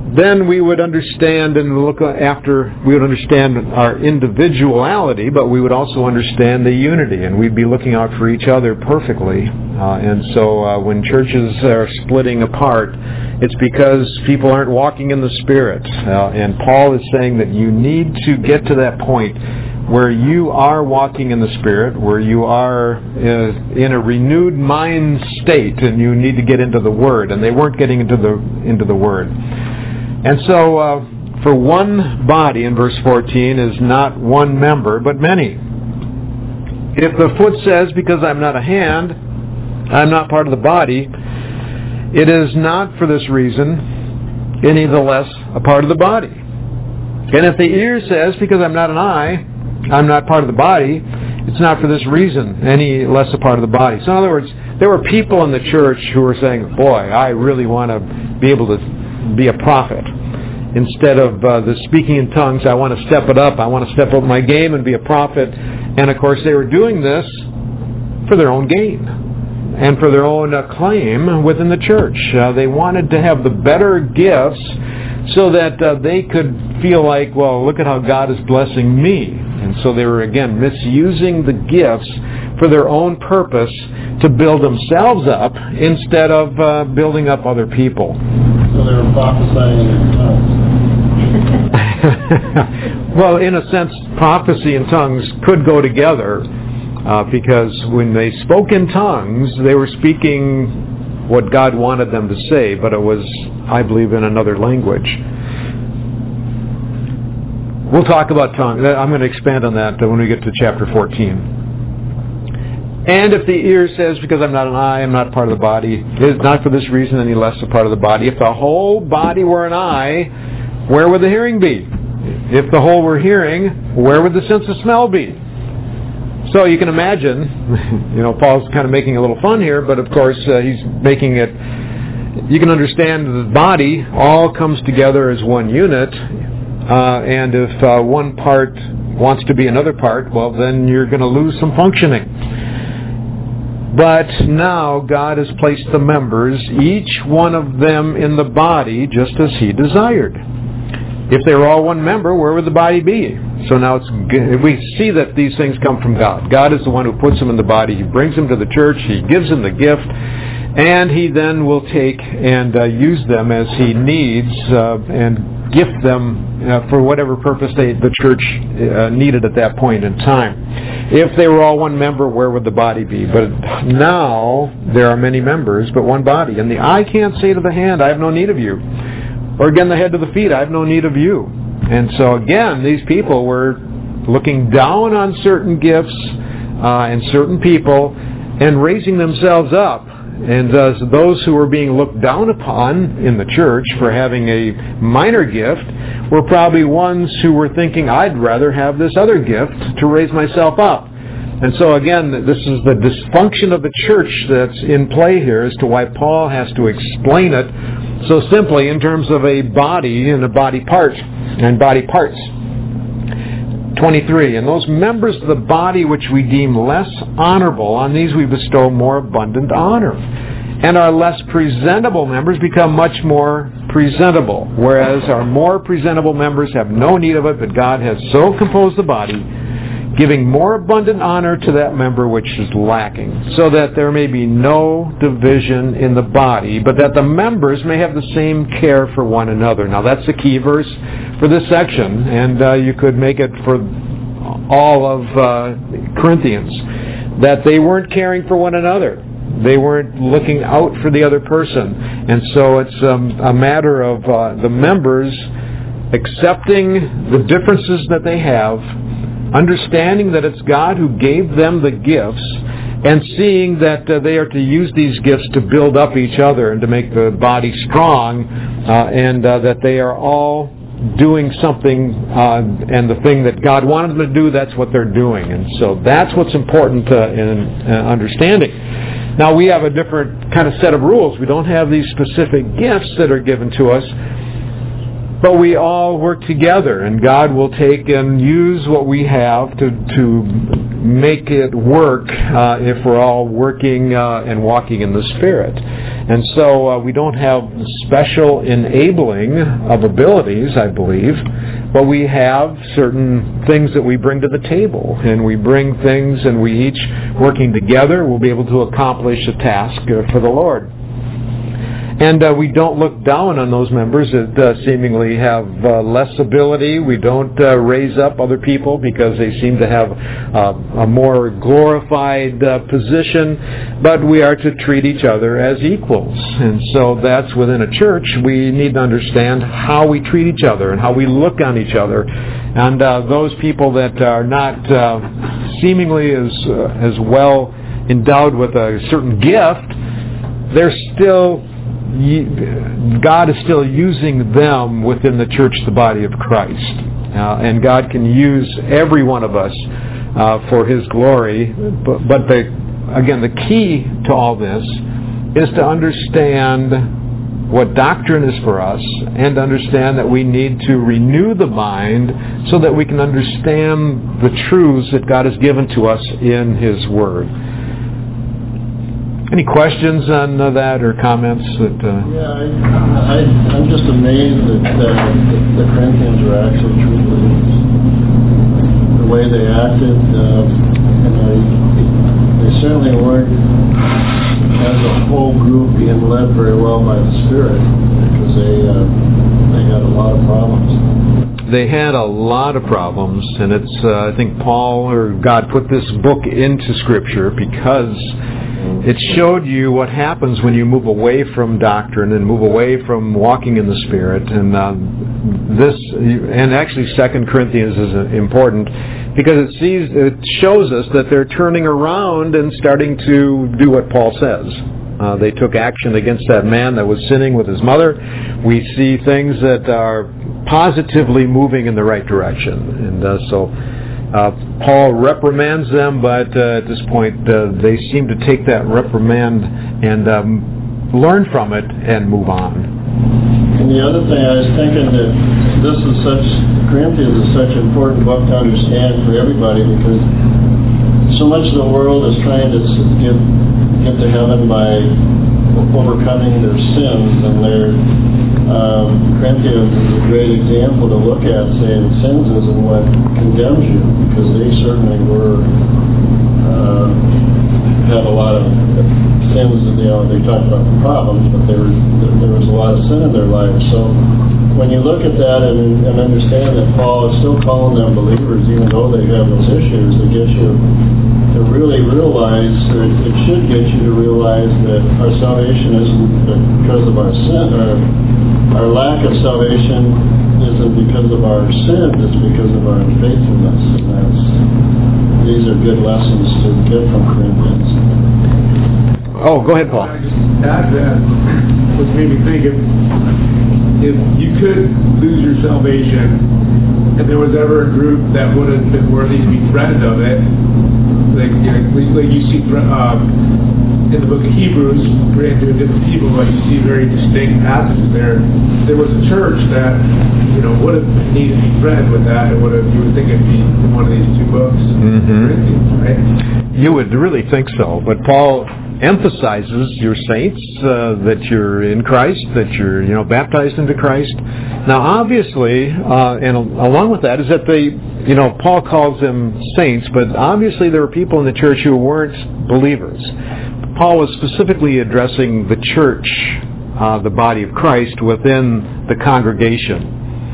then we would understand and we would understand our individuality, but we would also understand the unity, and we'd be looking out for each other perfectly. And so when churches are splitting apart, it's because people aren't walking in the Spirit. And Paul is saying that you need to get to that point where you are walking in the Spirit, where you are in a renewed mind state, and you need to get into the Word. And they weren't getting into the Word. And so, for one body, in verse 14, is not one member, but many. If the foot says, because I'm not a hand, I'm not part of the body, it is not for this reason any the less a part of the body. And if the ear says, because I'm not an eye, I'm not part of the body, it's not for this reason any less a part of the body. So in other words, there were people in the church who were saying, boy, I really want to be able to be a prophet. Instead of the speaking in tongues, I want to step it up. I want to step up my game and be a prophet. And of course, they were doing this for their own gain and for their own acclaim within the church. They wanted to have the better gifts so that they could feel like, well, look at how God is blessing me. And so they were, again, misusing the gifts for their own purpose to build themselves up instead of building up other people. So they were prophesying in tongues. Well, in a sense, prophecy and tongues could go together because when they spoke in tongues, they were speaking what God wanted them to say, but it was, I believe, in another language. We'll talk about tongues. I'm going to expand on that when we get to chapter 14. And if the ear says, because I'm not an eye, I'm not part of the body, it is not for this reason any less a part of the body. If the whole body were an eye, where would the hearing be? If the whole were hearing, where would the sense of smell be? So you can imagine, Paul's kind of making a little fun here, but of course he's making it, you can understand the body all comes together as one unit, and if one part wants to be another part, well then you're going to lose some functioning. But now God has placed the members, each one of them in the body, just as He desired. If they were all one member, where would the body be? So now we see that these things come from God. God is the one who puts them in the body. He brings them to the church. He gives them the gift. And He then will take and use them as He needs and gift them for whatever purpose the church needed at that point in time. If they were all one member, where would the body be? But now there are many members, but one body. And the eye can't say to the hand, I have no need of you. Or again, the head to the feet, I have no need of you. And so again, these people were looking down on certain gifts and certain people and raising themselves up. And those who were being looked down upon in the church for having a minor gift were probably ones who were thinking, I'd rather have this other gift to raise myself up. And so again, this is the dysfunction of the church that's in play here as to why Paul has to explain it so simply in terms of a body and a body part and body parts. 23, and those members of the body which we deem less honorable, on these we bestow more abundant honor. And our less presentable members become much more presentable, whereas our more presentable members have no need of it, but God has so composed the body, giving more abundant honor to that member which is lacking, so that there may be no division in the body, but that the members may have the same care for one another. Now that's the key verse for this section, and you could make it for all of Corinthians, that they weren't caring for one another. They weren't looking out for the other person. And so it's a matter of the members accepting the differences that they have, understanding that it's God who gave them the gifts, and seeing that they are to use these gifts to build up each other and to make the body strong, and that they are all doing something, and the thing that God wanted them to do, that's what they're doing. And so that's what's important in understanding. Now we have a different kind of set of rules. We don't have these specific gifts that are given to us, but we all work together, and God will take and use what we have to make it work if we're all working and walking in the Spirit. And so we don't have special enabling of abilities, I believe, but we have certain things that we bring to the table. And we bring things, and we each, working together, will be able to accomplish a task for the Lord. And we don't look down on those members that seemingly have less ability. We don't raise up other people because they seem to have a more glorified position. But we are to treat each other as equals. And so that's within a church. We need to understand how we treat each other and how we look on each other. And those people that are not seemingly as well endowed with a certain gift, they're still... God is still using them within the church, the body of Christ. And God can use every one of us for His glory. But the key to all this is to understand what doctrine is for us and understand that we need to renew the mind so that we can understand the truths that God has given to us in His Word. Any questions on that or comments? I'm just amazed that the Corinthians were actually true believers. The way they acted, they certainly weren't, as a whole group, being led very well by the Spirit, because they had a lot of problems. They had a lot of problems, and it's I think Paul or God put this book into Scripture because it showed you what happens when you move away from doctrine and move away from walking in the Spirit. And actually 2 Corinthians is important because it shows us that they're turning around and starting to do what Paul says. They took action against that man that was sinning with his mother. We see things that are positively moving in the right direction. And so Paul reprimands them, but at this point they seem to take that reprimand and learn from it and move on. And the other thing, I was thinking that Corinthians is such an important book to understand for everybody because so much of the world is trying to get to heaven by overcoming their sins, and Corinthians is a great example to look at, saying sins isn't what condemns you, because they certainly had a lot of sins. They talked about the problems, but there was a lot of sin in their lives. So when you look at that and understand that Paul is still calling them believers, even though they have those issues, it gets you to really realize, or it should get you to realize that our salvation isn't because of our sin, or our lack of salvation isn't because of our sin, it's because of our unfaithfulness. And these are good lessons to get from Corinthians. Oh, go ahead, Paul. That was made me think if you could lose your salvation and there was ever a group that would have been worthy to be threatened of it, like you see in the book of Hebrews, granted to different people, but you see very distinct passages there. There was a church that would have needed to be threatened with that, and you would think it'd be in one of these two books, Corinthians, right? You would really think so, but Paul emphasizes your saints, that you're in Christ, that you're baptized into Christ. Now, obviously, and along with that is that Paul calls them saints, but obviously there were people in the church who weren't believers. Paul was specifically addressing the church, the body of Christ within the congregation.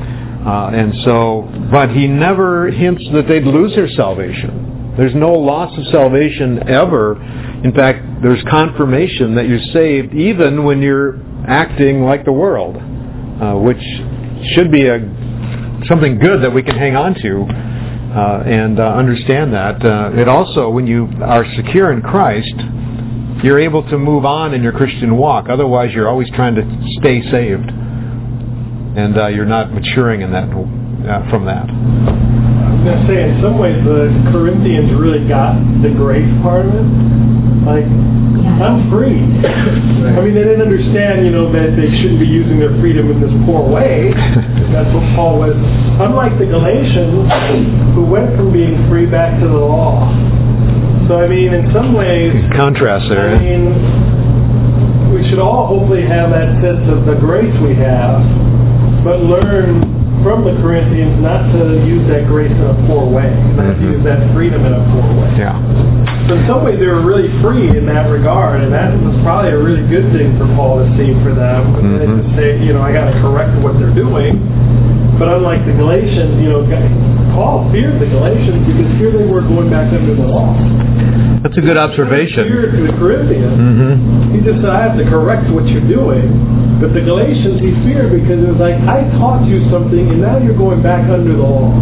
But he never hints that they'd lose their salvation. There's no loss of salvation ever. In fact, there's confirmation that you're saved even when you're acting like the world, which should be something good that we can hang on to and understand that. It also, when you are secure in Christ, you're able to move on in your Christian walk. Otherwise, you're always trying to stay saved, and you're not maturing in that from that. I was going to say, in some ways, the Corinthians really got the grace part of it. Like, I'm free. I mean, they didn't understand, that they shouldn't be using their freedom in this poor way. That's what Paul was. Unlike the Galatians, who went from being free back to the law. So, I mean, in some ways... Contrast there. I mean, we should all hopefully have that sense of the grace we have, but learn from the Corinthians not to use that grace in a poor way, not to use that freedom in a poor way. Yeah. So in some ways they were really free in that regard, and that was probably a really good thing for Paul to see for them. And to say, I got to correct what they're doing. But unlike the Galatians, Paul feared the Galatians because here they were going back under the law. That's a good observation. He feared the Corinthians. He just said, I have to correct what you're doing. But the Galatians he feared because it was like, I taught you something and now you're going back under the law.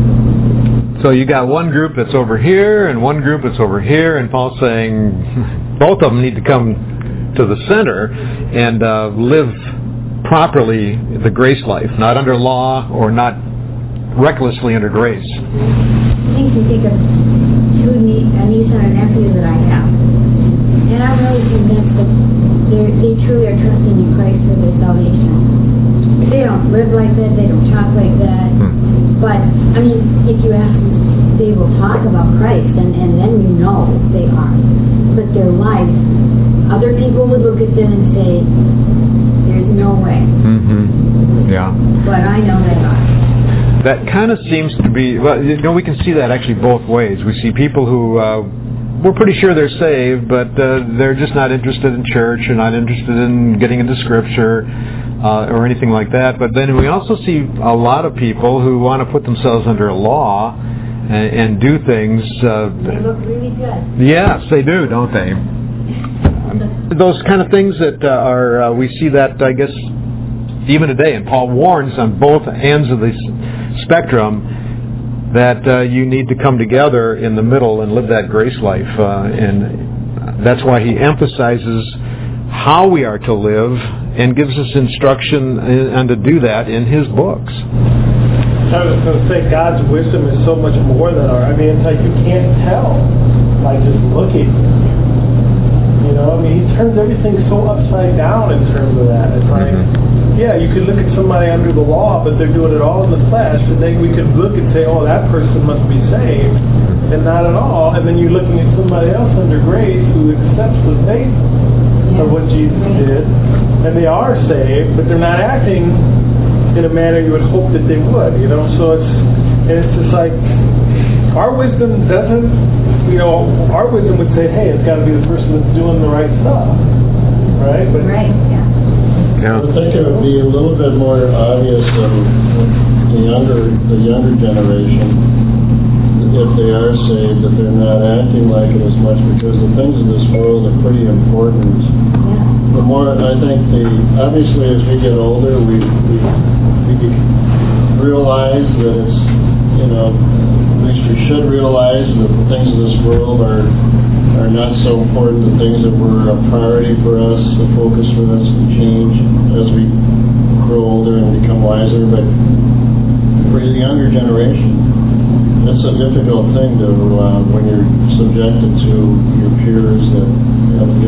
So you got one group that's over here and one group that's over here, and Paul's saying both of them need to come to the center and live properly the grace life, not under law or not recklessly under grace. I think of a niece and a nephew that I have, and I'm really convinced that they truly are trusting in Christ for their salvation. They don't live like that, they don't talk like that, but, if you ask them, they will talk about Christ, and then they are. But their life, other people would look at them and say, there's no way. Yeah. But I know they are. That kind of seems to be, we can see that actually both ways. We see people who, we're pretty sure they're saved, but they're just not interested in church or not interested in getting into Scripture or anything like that. But then we also see a lot of people who want to put themselves under a law and do things. They look really good. Yes, they do, don't they? Those kind of things that are, we see that, I guess, even today, and Paul warns on both ends of the spectrum that you need to come together in the middle and live that grace life, and that's why he emphasizes how we are to live and gives us instruction and to do that in his books. I was going to say God's wisdom is so much more than our. It's like you can't tell by just looking. He turns everything so upside down in terms of that. It's like, you could look at somebody under the law, but they're doing it all in the flesh, and then we could look and say, oh, that person must be saved, and not at all. And then you're looking at somebody else under grace who accepts the faith of what Jesus did, and they are saved, but they're not acting in a manner you would hope that they would. So it's just like our wisdom doesn't. Our wisdom would say, hey, it's got to be the person that's doing the right stuff, right? But right, yeah. I think it would be a little bit more obvious of the younger generation, if they are saved, that they're not acting like it as much, because the things of this world are pretty important. Yeah. The more, I think, obviously as we get older, we realize that it's, at least we should realize that the things of this world are not so important. The things that were a priority for us, the focus for us to change as we grow older and become wiser. But for the younger generation, that's a difficult thing to when you're subjected to your peers that have a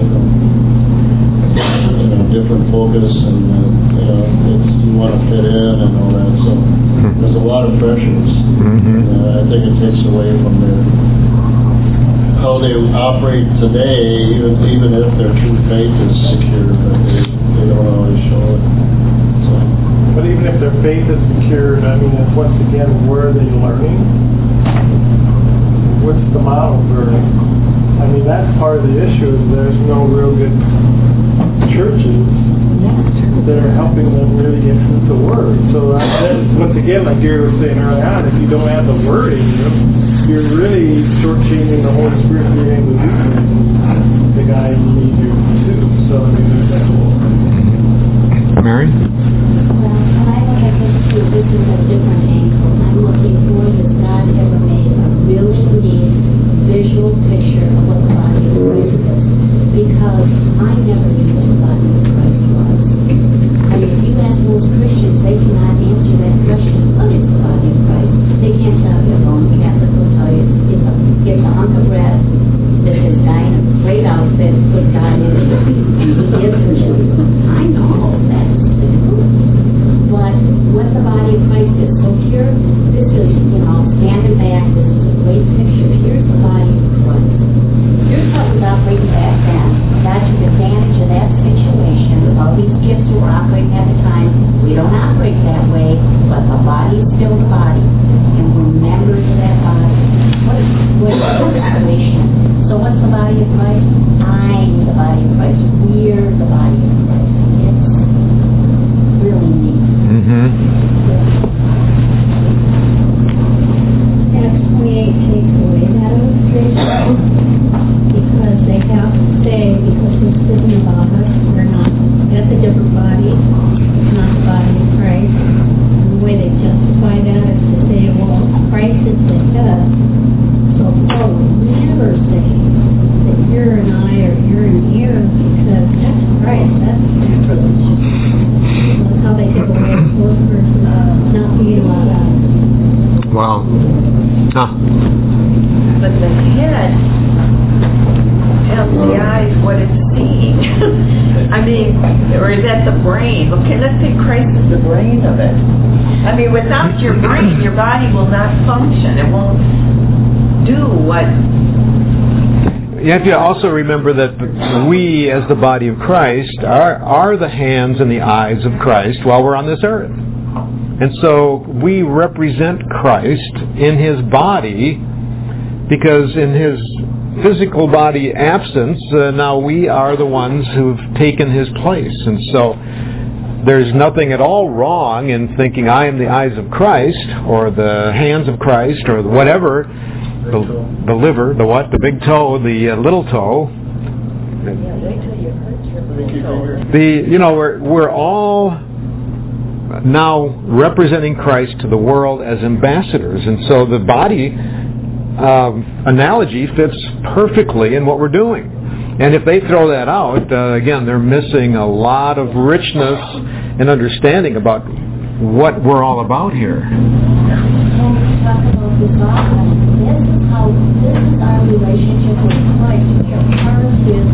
different focus, and you want to fit in and all that. So there's a lot of pressures. I think it takes away from how they operate today, even if their true faith is secure, but they don't always show it. So. But even if their faith is secured, it's once again, where are they learning? What's the model learning? That's part of the issue, is there's no real good churches that are helping them really get through the Word. So once again, like Gary was saying early on, if you don't have the Word in you, you're really shortchanging the Holy Spirit being able to do things, the guy you need you to. So that's cool. Mary? Well, I look at this too, this is a different angle. I'm looking for that God ever made a really neat visual picture of what the body of Christ is. Because I never knew what the body of Christ was. If you ask most Christians, they cannot answer that question. What is the body of Christ? They can't tell you. The Catholic will tell you it's a hunk of bread that has dyed in a great outfit, I mean, or is that the brain? Okay, let's say Christ is the brain of it. I mean, without your brain, your body will not function. It won't do what... You have to also remember that we, as the body of Christ, are the hands and the eyes of Christ while we're on this earth. And so we represent Christ in His body, because in His physical body absence, now we are the ones who've taken His place. And so there's nothing at all wrong in thinking I am the eyes of Christ, or the hands of Christ, or whatever, the liver, the what, the big toe, the little toe. We're all now representing Christ to the world as ambassadors, and so the body analogy fits perfectly in what we're doing. And if they throw that out, again, they're missing a lot of richness and understanding about what we're all about here. This is our relationship with Christ. We are part of His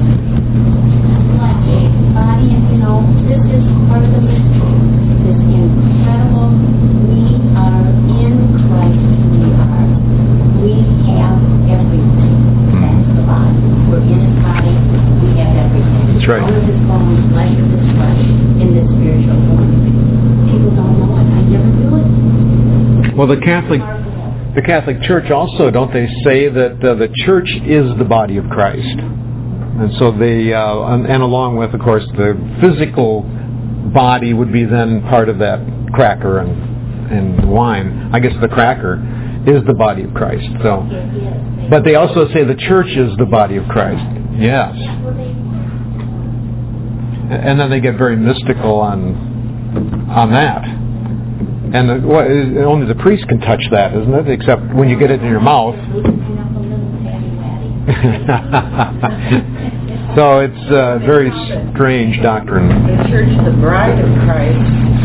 body, and this is part of the mystery. This incredible, we are in Christ. We have everything. That's the body. We're in His body. We have everything. That's right. All of His bones, flesh of His flesh, in this spiritual form. People don't know it. I never do it. Well, the Catholic Church also, don't they say that the Church is the body of Christ? And so they, and along with, of course, the physical body would be then part of that cracker and wine. I guess the cracker is the body of Christ. So, but they also say the Church is the body of Christ. Yes. And then they get very mystical on that. And only the priest can touch that, isn't it? Except when you get it in your mouth. So it's a very strange doctrine. The Church, the bride of Christ,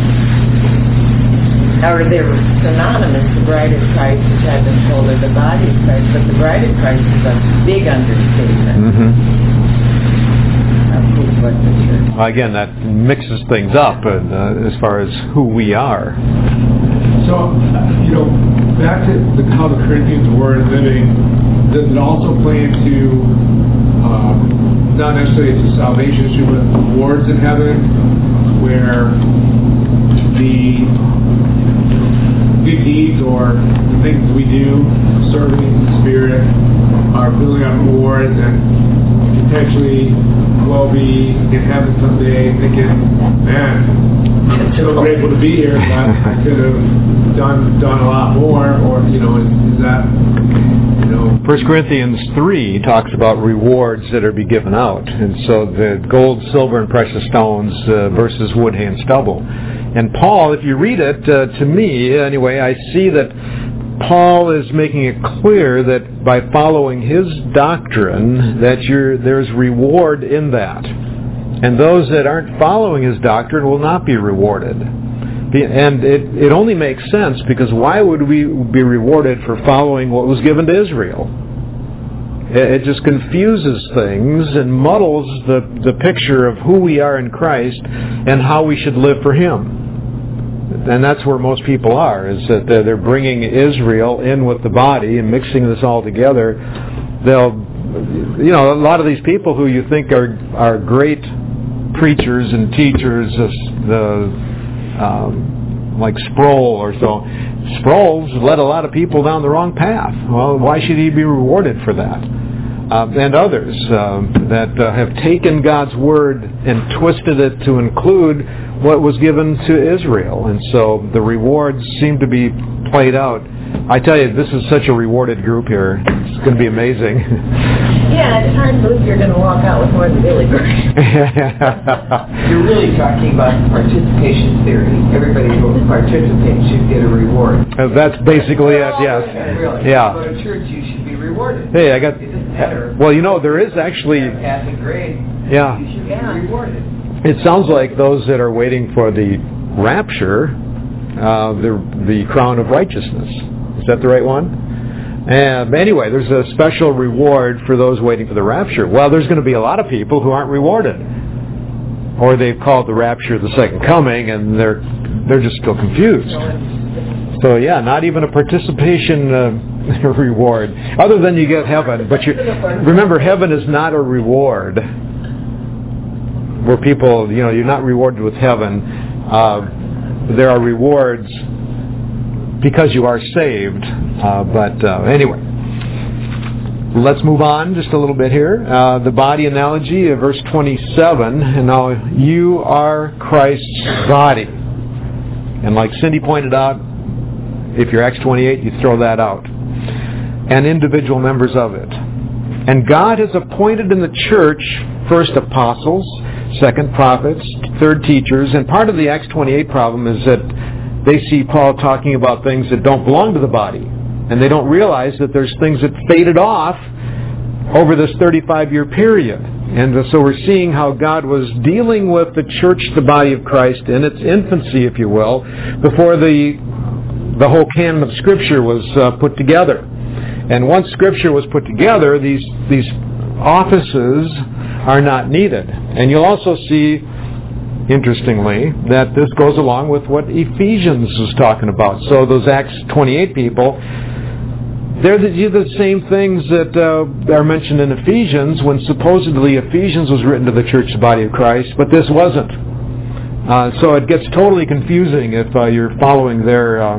or they're synonymous, the bride of Christ, which I've been told, are the body of Christ, but the bride of Christ is a big understatement. Mm-hmm. What the Church. Well, again, that mixes things up as far as who we are. So, back to how the Corinthians were living, does it also play into, not necessarily into salvation issue, but rewards in heaven, where the good deeds or the things we do, serving the Spirit, are building up rewards, and potentially we'll be in heaven someday thinking, man, I'm so grateful to be here, but I could have done a lot more, or, is that, 1 Corinthians 3 talks about rewards that are to be given out. And so the gold, silver, and precious stones versus wood, hay, and stubble. And Paul, if you read it, to me, anyway, I see that Paul is making it clear that by following his doctrine, that there's reward in that. And those that aren't following his doctrine will not be rewarded. And it only makes sense, because why would we be rewarded for following what was given to Israel? It just confuses things and muddles the picture of who we are in Christ and how we should live for Him. And that's where most people are, is that they're bringing Israel in with the body and mixing this all together. A lot of these people who you think are great preachers and teachers, like Sproul or so. Sproul's led a lot of people down the wrong path. Well, why should he be rewarded for that? And others that have taken God's Word and twisted it to include what was given to Israel. And so the rewards seem to be played out. I tell you, this is such a rewarded group here. It's going to be amazing. Yeah, it's hard to believe you're going to walk out with more than Billy Bird. You're really talking about participation theory. Everybody who will participate should get a reward. That's basically it, yes. Really. Yeah. If you go to church, you should be rewarded. Hey, I got... It doesn't matter. Well, there is actually... Passing grade. Yeah. You should be rewarded. It sounds like those that are waiting for the rapture, the crown of righteousness. Is that the right one? Anyway, there's a special reward for those waiting for the rapture. Well, there's going to be a lot of people who aren't rewarded. or they've called the rapture the second coming, and they're just still confused. So yeah, not even a participation reward, other than you get heaven. But remember, heaven is not a reward where people, you're not rewarded with heaven. There are rewards because you are saved. Anyway, let's move on just a little bit here. The body analogy, verse 27. And now you are Christ's body. And like Cindy pointed out, if you're Acts 28, you throw that out. And individual members of it. And God has appointed in the church first apostles, second prophets, third teachers. And part of the Acts 28 problem is that they see Paul talking about things that don't belong to the body. And they don't realize that there's things that faded off over this 35-year period. And so we're seeing how God was dealing with the church, the body of Christ, in its infancy, if you will, before the whole canon of Scripture was put together. And once Scripture was put together, these offices are not needed. And you'll also see, interestingly, that this goes along with what Ephesians is talking about. So those Acts 28 people, they're the same things that are mentioned in Ephesians, when supposedly Ephesians was written to the church, the body of Christ, but this wasn't. So it gets totally confusing if you're following their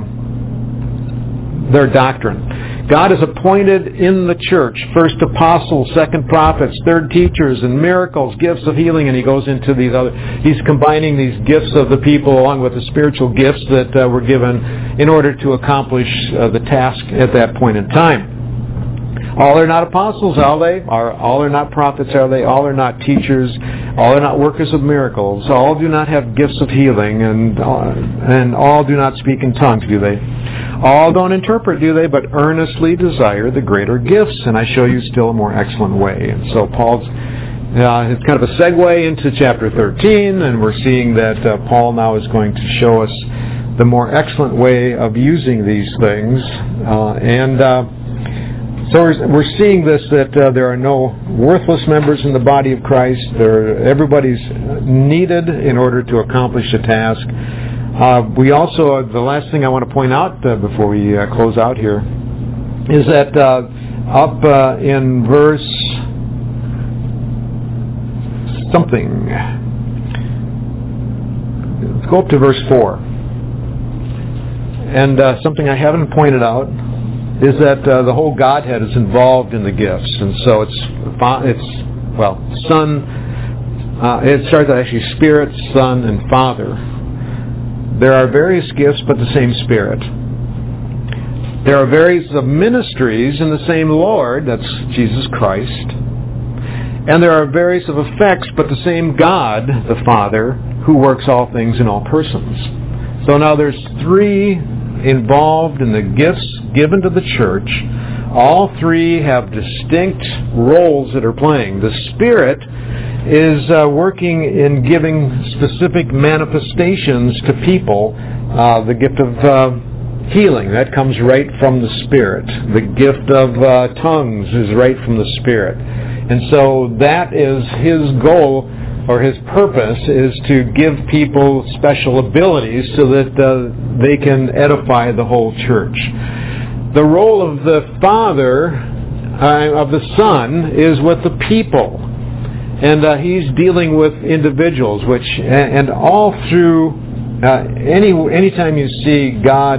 doctrine. God has appointed in the church first apostles, second prophets, third teachers, and miracles, gifts of healing, and he goes into these other. He's combining these gifts of the people along with the spiritual gifts that were given in order to accomplish the task at that point in time. All are not apostles, are they? All are not prophets, are they? All are not teachers. All are not workers of miracles. All do not have gifts of healing, and all do not speak in tongues, do they? All don't interpret, do they? But earnestly desire the greater gifts, and I show you still a more excellent way. And so Paul's it's kind of a segue into chapter 13, and we're seeing that Paul now is going to show us the more excellent way of using these things, So we're seeing this, that there are no worthless members in the body of Christ. Everybody's needed in order to accomplish a task. We also, the last thing I want to point out before we close out here, is that up in verse something, let's go up to verse 4. And something I haven't pointed out is that the whole Godhead is involved in the gifts. And so it's Son, it starts out actually Spirit, Son, and Father. There are various gifts, but the same Spirit. There are various ministries in the same Lord, that's Jesus Christ. And there are various of effects, but the same God, the Father, who works all things in all persons. So now there's three involved in the gifts given to the church. All three have distinct roles that are playing. The Spirit is working in giving specific manifestations to people. The gift of healing, that comes right from the Spirit. The gift of tongues is right from the Spirit. And so that is his goal, or his purpose, is to give people special abilities so that they can edify the whole church. The role of the Father, of the Son, is with the people. And he's dealing with individuals, and all through, anytime you see God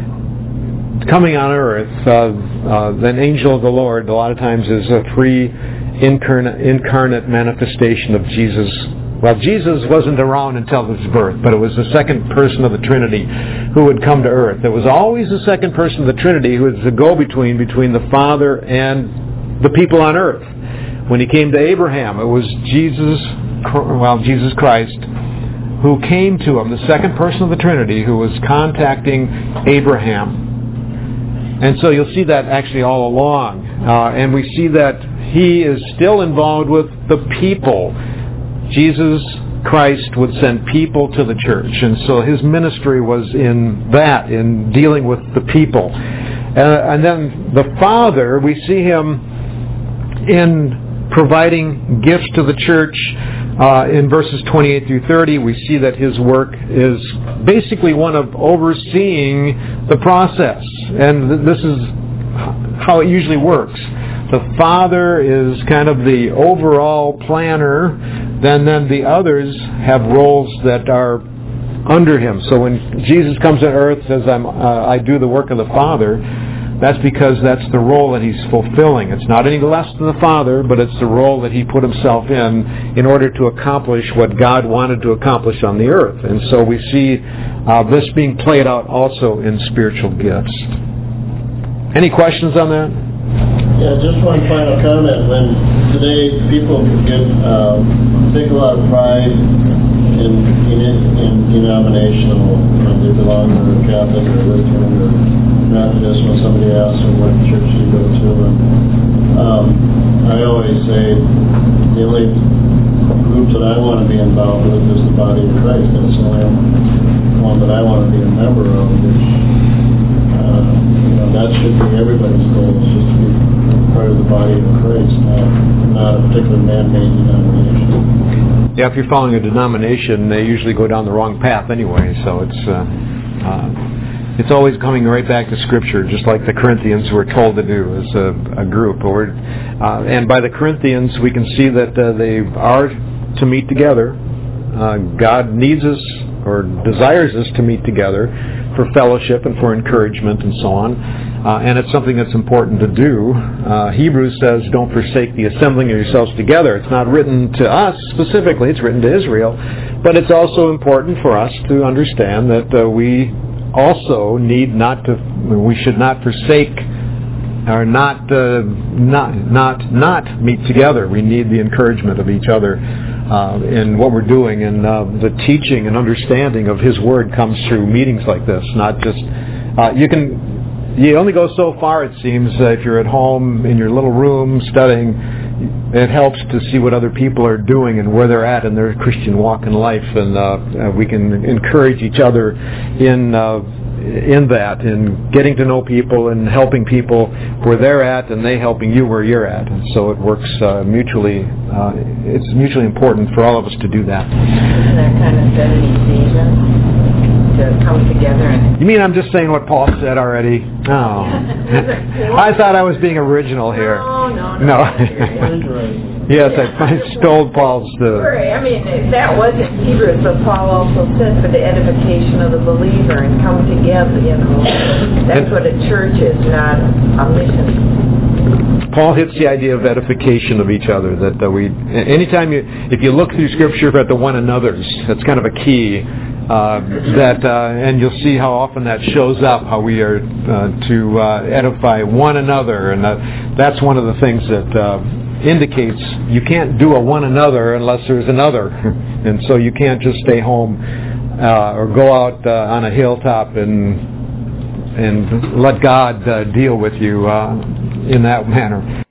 coming on earth, an angel of the Lord, a lot of times is a incarnate manifestation of Jesus. Well, Jesus wasn't around until his birth, but it was the second person of the Trinity who would come to earth. There was always the second person of the Trinity who was the go-between between the Father and the people on earth. When he came to Abraham, it was Jesus Christ, who came to him, the second person of the Trinity, who was contacting Abraham. And so you'll see that actually all along. And we see that he is still involved with the people. Jesus Christ would send people to the church. And so his ministry was in that, in dealing with the people. And then the Father, we see him in providing gifts to the church In verses 28 through 30, we see that his work is basically one of overseeing the process. And this is how it usually works. The Father is kind of the overall planner, then the others have roles that are under him. So when Jesus comes to earth and says, I do the work of the Father, that's because that's the role that he's fulfilling. It's not any less than the Father, but it's the role that he put himself in order to accomplish what God wanted to accomplish on the earth. And so we see this being played out also in spiritual gifts. Any questions on that? Yeah, just one final comment. When today people take a lot of pride in denominational, they belong to a Catholic or Lutheran or Methodist. When somebody asks them what church you go to, and I always say the only group that I want to be involved with is the body of Christ. That's the only one that I want to be a member of. That should be everybody's goal, is just to be part of the body of Christ, not a particular man-made denomination. Yeah, if you're following a denomination, they usually go down the wrong path anyway, so it's always coming right back to Scripture, just like the Corinthians were told to do as a group. And by the Corinthians, we can see that they are to meet together. God needs us or desires us to meet together for fellowship and for encouragement and so on. And it's something that's important to do. Hebrews says, don't forsake the assembling of yourselves together. It's not written to us specifically, it's written to Israel. But it's also important for us to understand that we also we should not forsake or not meet together. We need the encouragement of each other in what we're doing, and the teaching and understanding of His Word comes through meetings like this. Not just you only go so far, it seems, if you're at home in your little room studying. It helps to see what other people are doing and where they're at in their Christian walk in life, and we can encourage each other in that, in getting to know people and helping people where they're at, and they helping you where you're at. And so it works mutually. It's mutually important for all of us to do that. Isn't that kind of setting ephesians to come together and... You mean I'm just saying what Paul said already? Oh. I thought I was being original here. No. Yes, I stole Paul's... I mean, that wasn't Hebrews, but Paul also said for the edification of the believer and come together, That's what a church is, not a mission. Paul hits the idea of edification of each other, that if you look through Scripture at the one another's, that's kind of a key, and you'll see how often that shows up, how we are to edify one another, and that's one of the things that indicates you can't do a one another unless there's another, and so you can't just stay home or go out on a hilltop and let God deal with you in that manner.